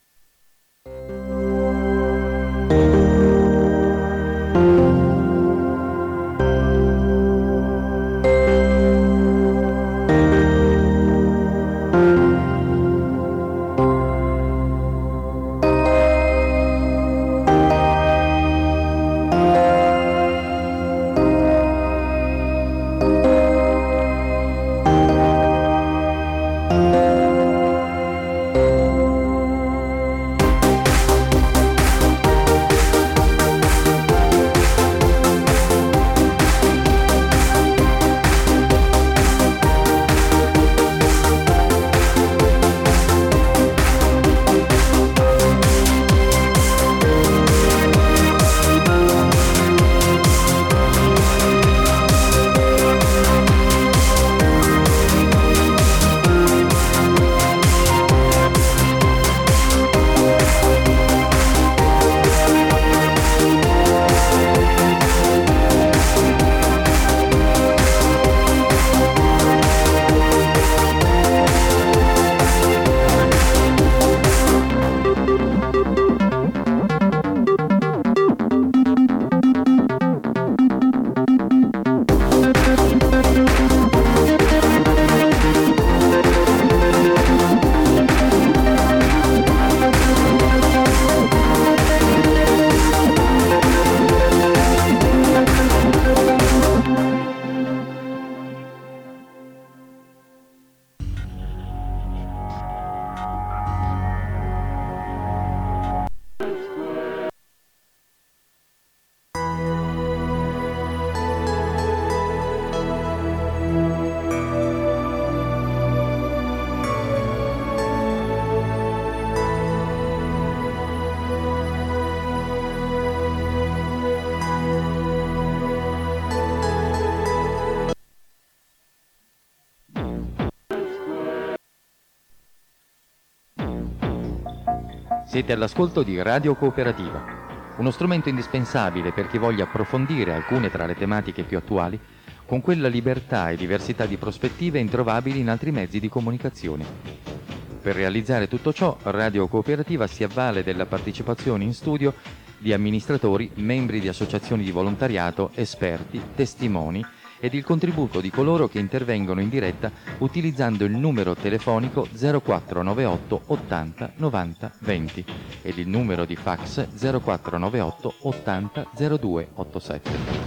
Siete all'ascolto di Radio Cooperativa, uno strumento indispensabile per chi voglia approfondire alcune tra le tematiche più attuali con quella libertà e diversità di prospettive introvabili in altri mezzi di comunicazione. Per realizzare tutto ciò, Radio Cooperativa si avvale della partecipazione in studio di amministratori, membri di associazioni di volontariato, esperti, testimoni ed il contributo di coloro che intervengono in diretta utilizzando il numero telefonico 0498 80 90 20 ed il numero di fax 0498 80 02 87.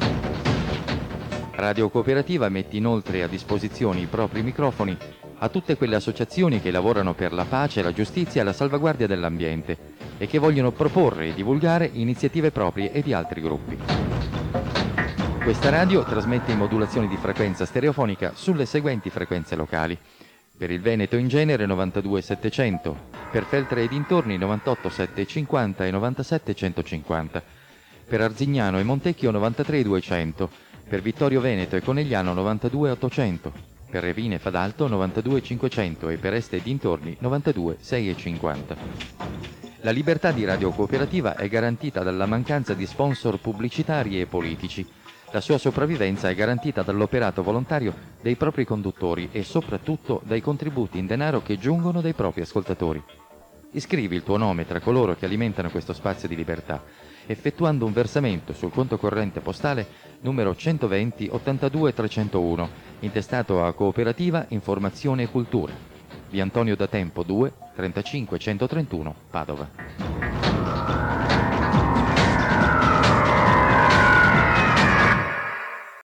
Radio Cooperativa mette inoltre a disposizione i propri microfoni a tutte quelle associazioni che lavorano per la pace, la giustizia e la salvaguardia dell'ambiente e che vogliono proporre e divulgare iniziative proprie e di altri gruppi. Questa radio trasmette in modulazione di frequenza stereofonica sulle seguenti frequenze locali. Per il Veneto in genere 92.700, per Feltre e dintorni 98.750 e 97.150, per Arzignano e Montecchio 93.200, per Vittorio Veneto e Conegliano 92.800, per Revine e Fadalto 92.500 e per Este e dintorni 92.650. La libertà di Radio Cooperativa è garantita dalla mancanza di sponsor pubblicitari e politici. La sua sopravvivenza è garantita dall'operato volontario dei propri conduttori e soprattutto dai contributi in denaro che giungono dai propri ascoltatori. Iscrivi il tuo nome tra coloro che alimentano questo spazio di libertà, effettuando un versamento sul conto corrente postale numero 120 82 301, intestato a Cooperativa Informazione e Cultura, via Antonio da Tempo 2, 35 131, Padova.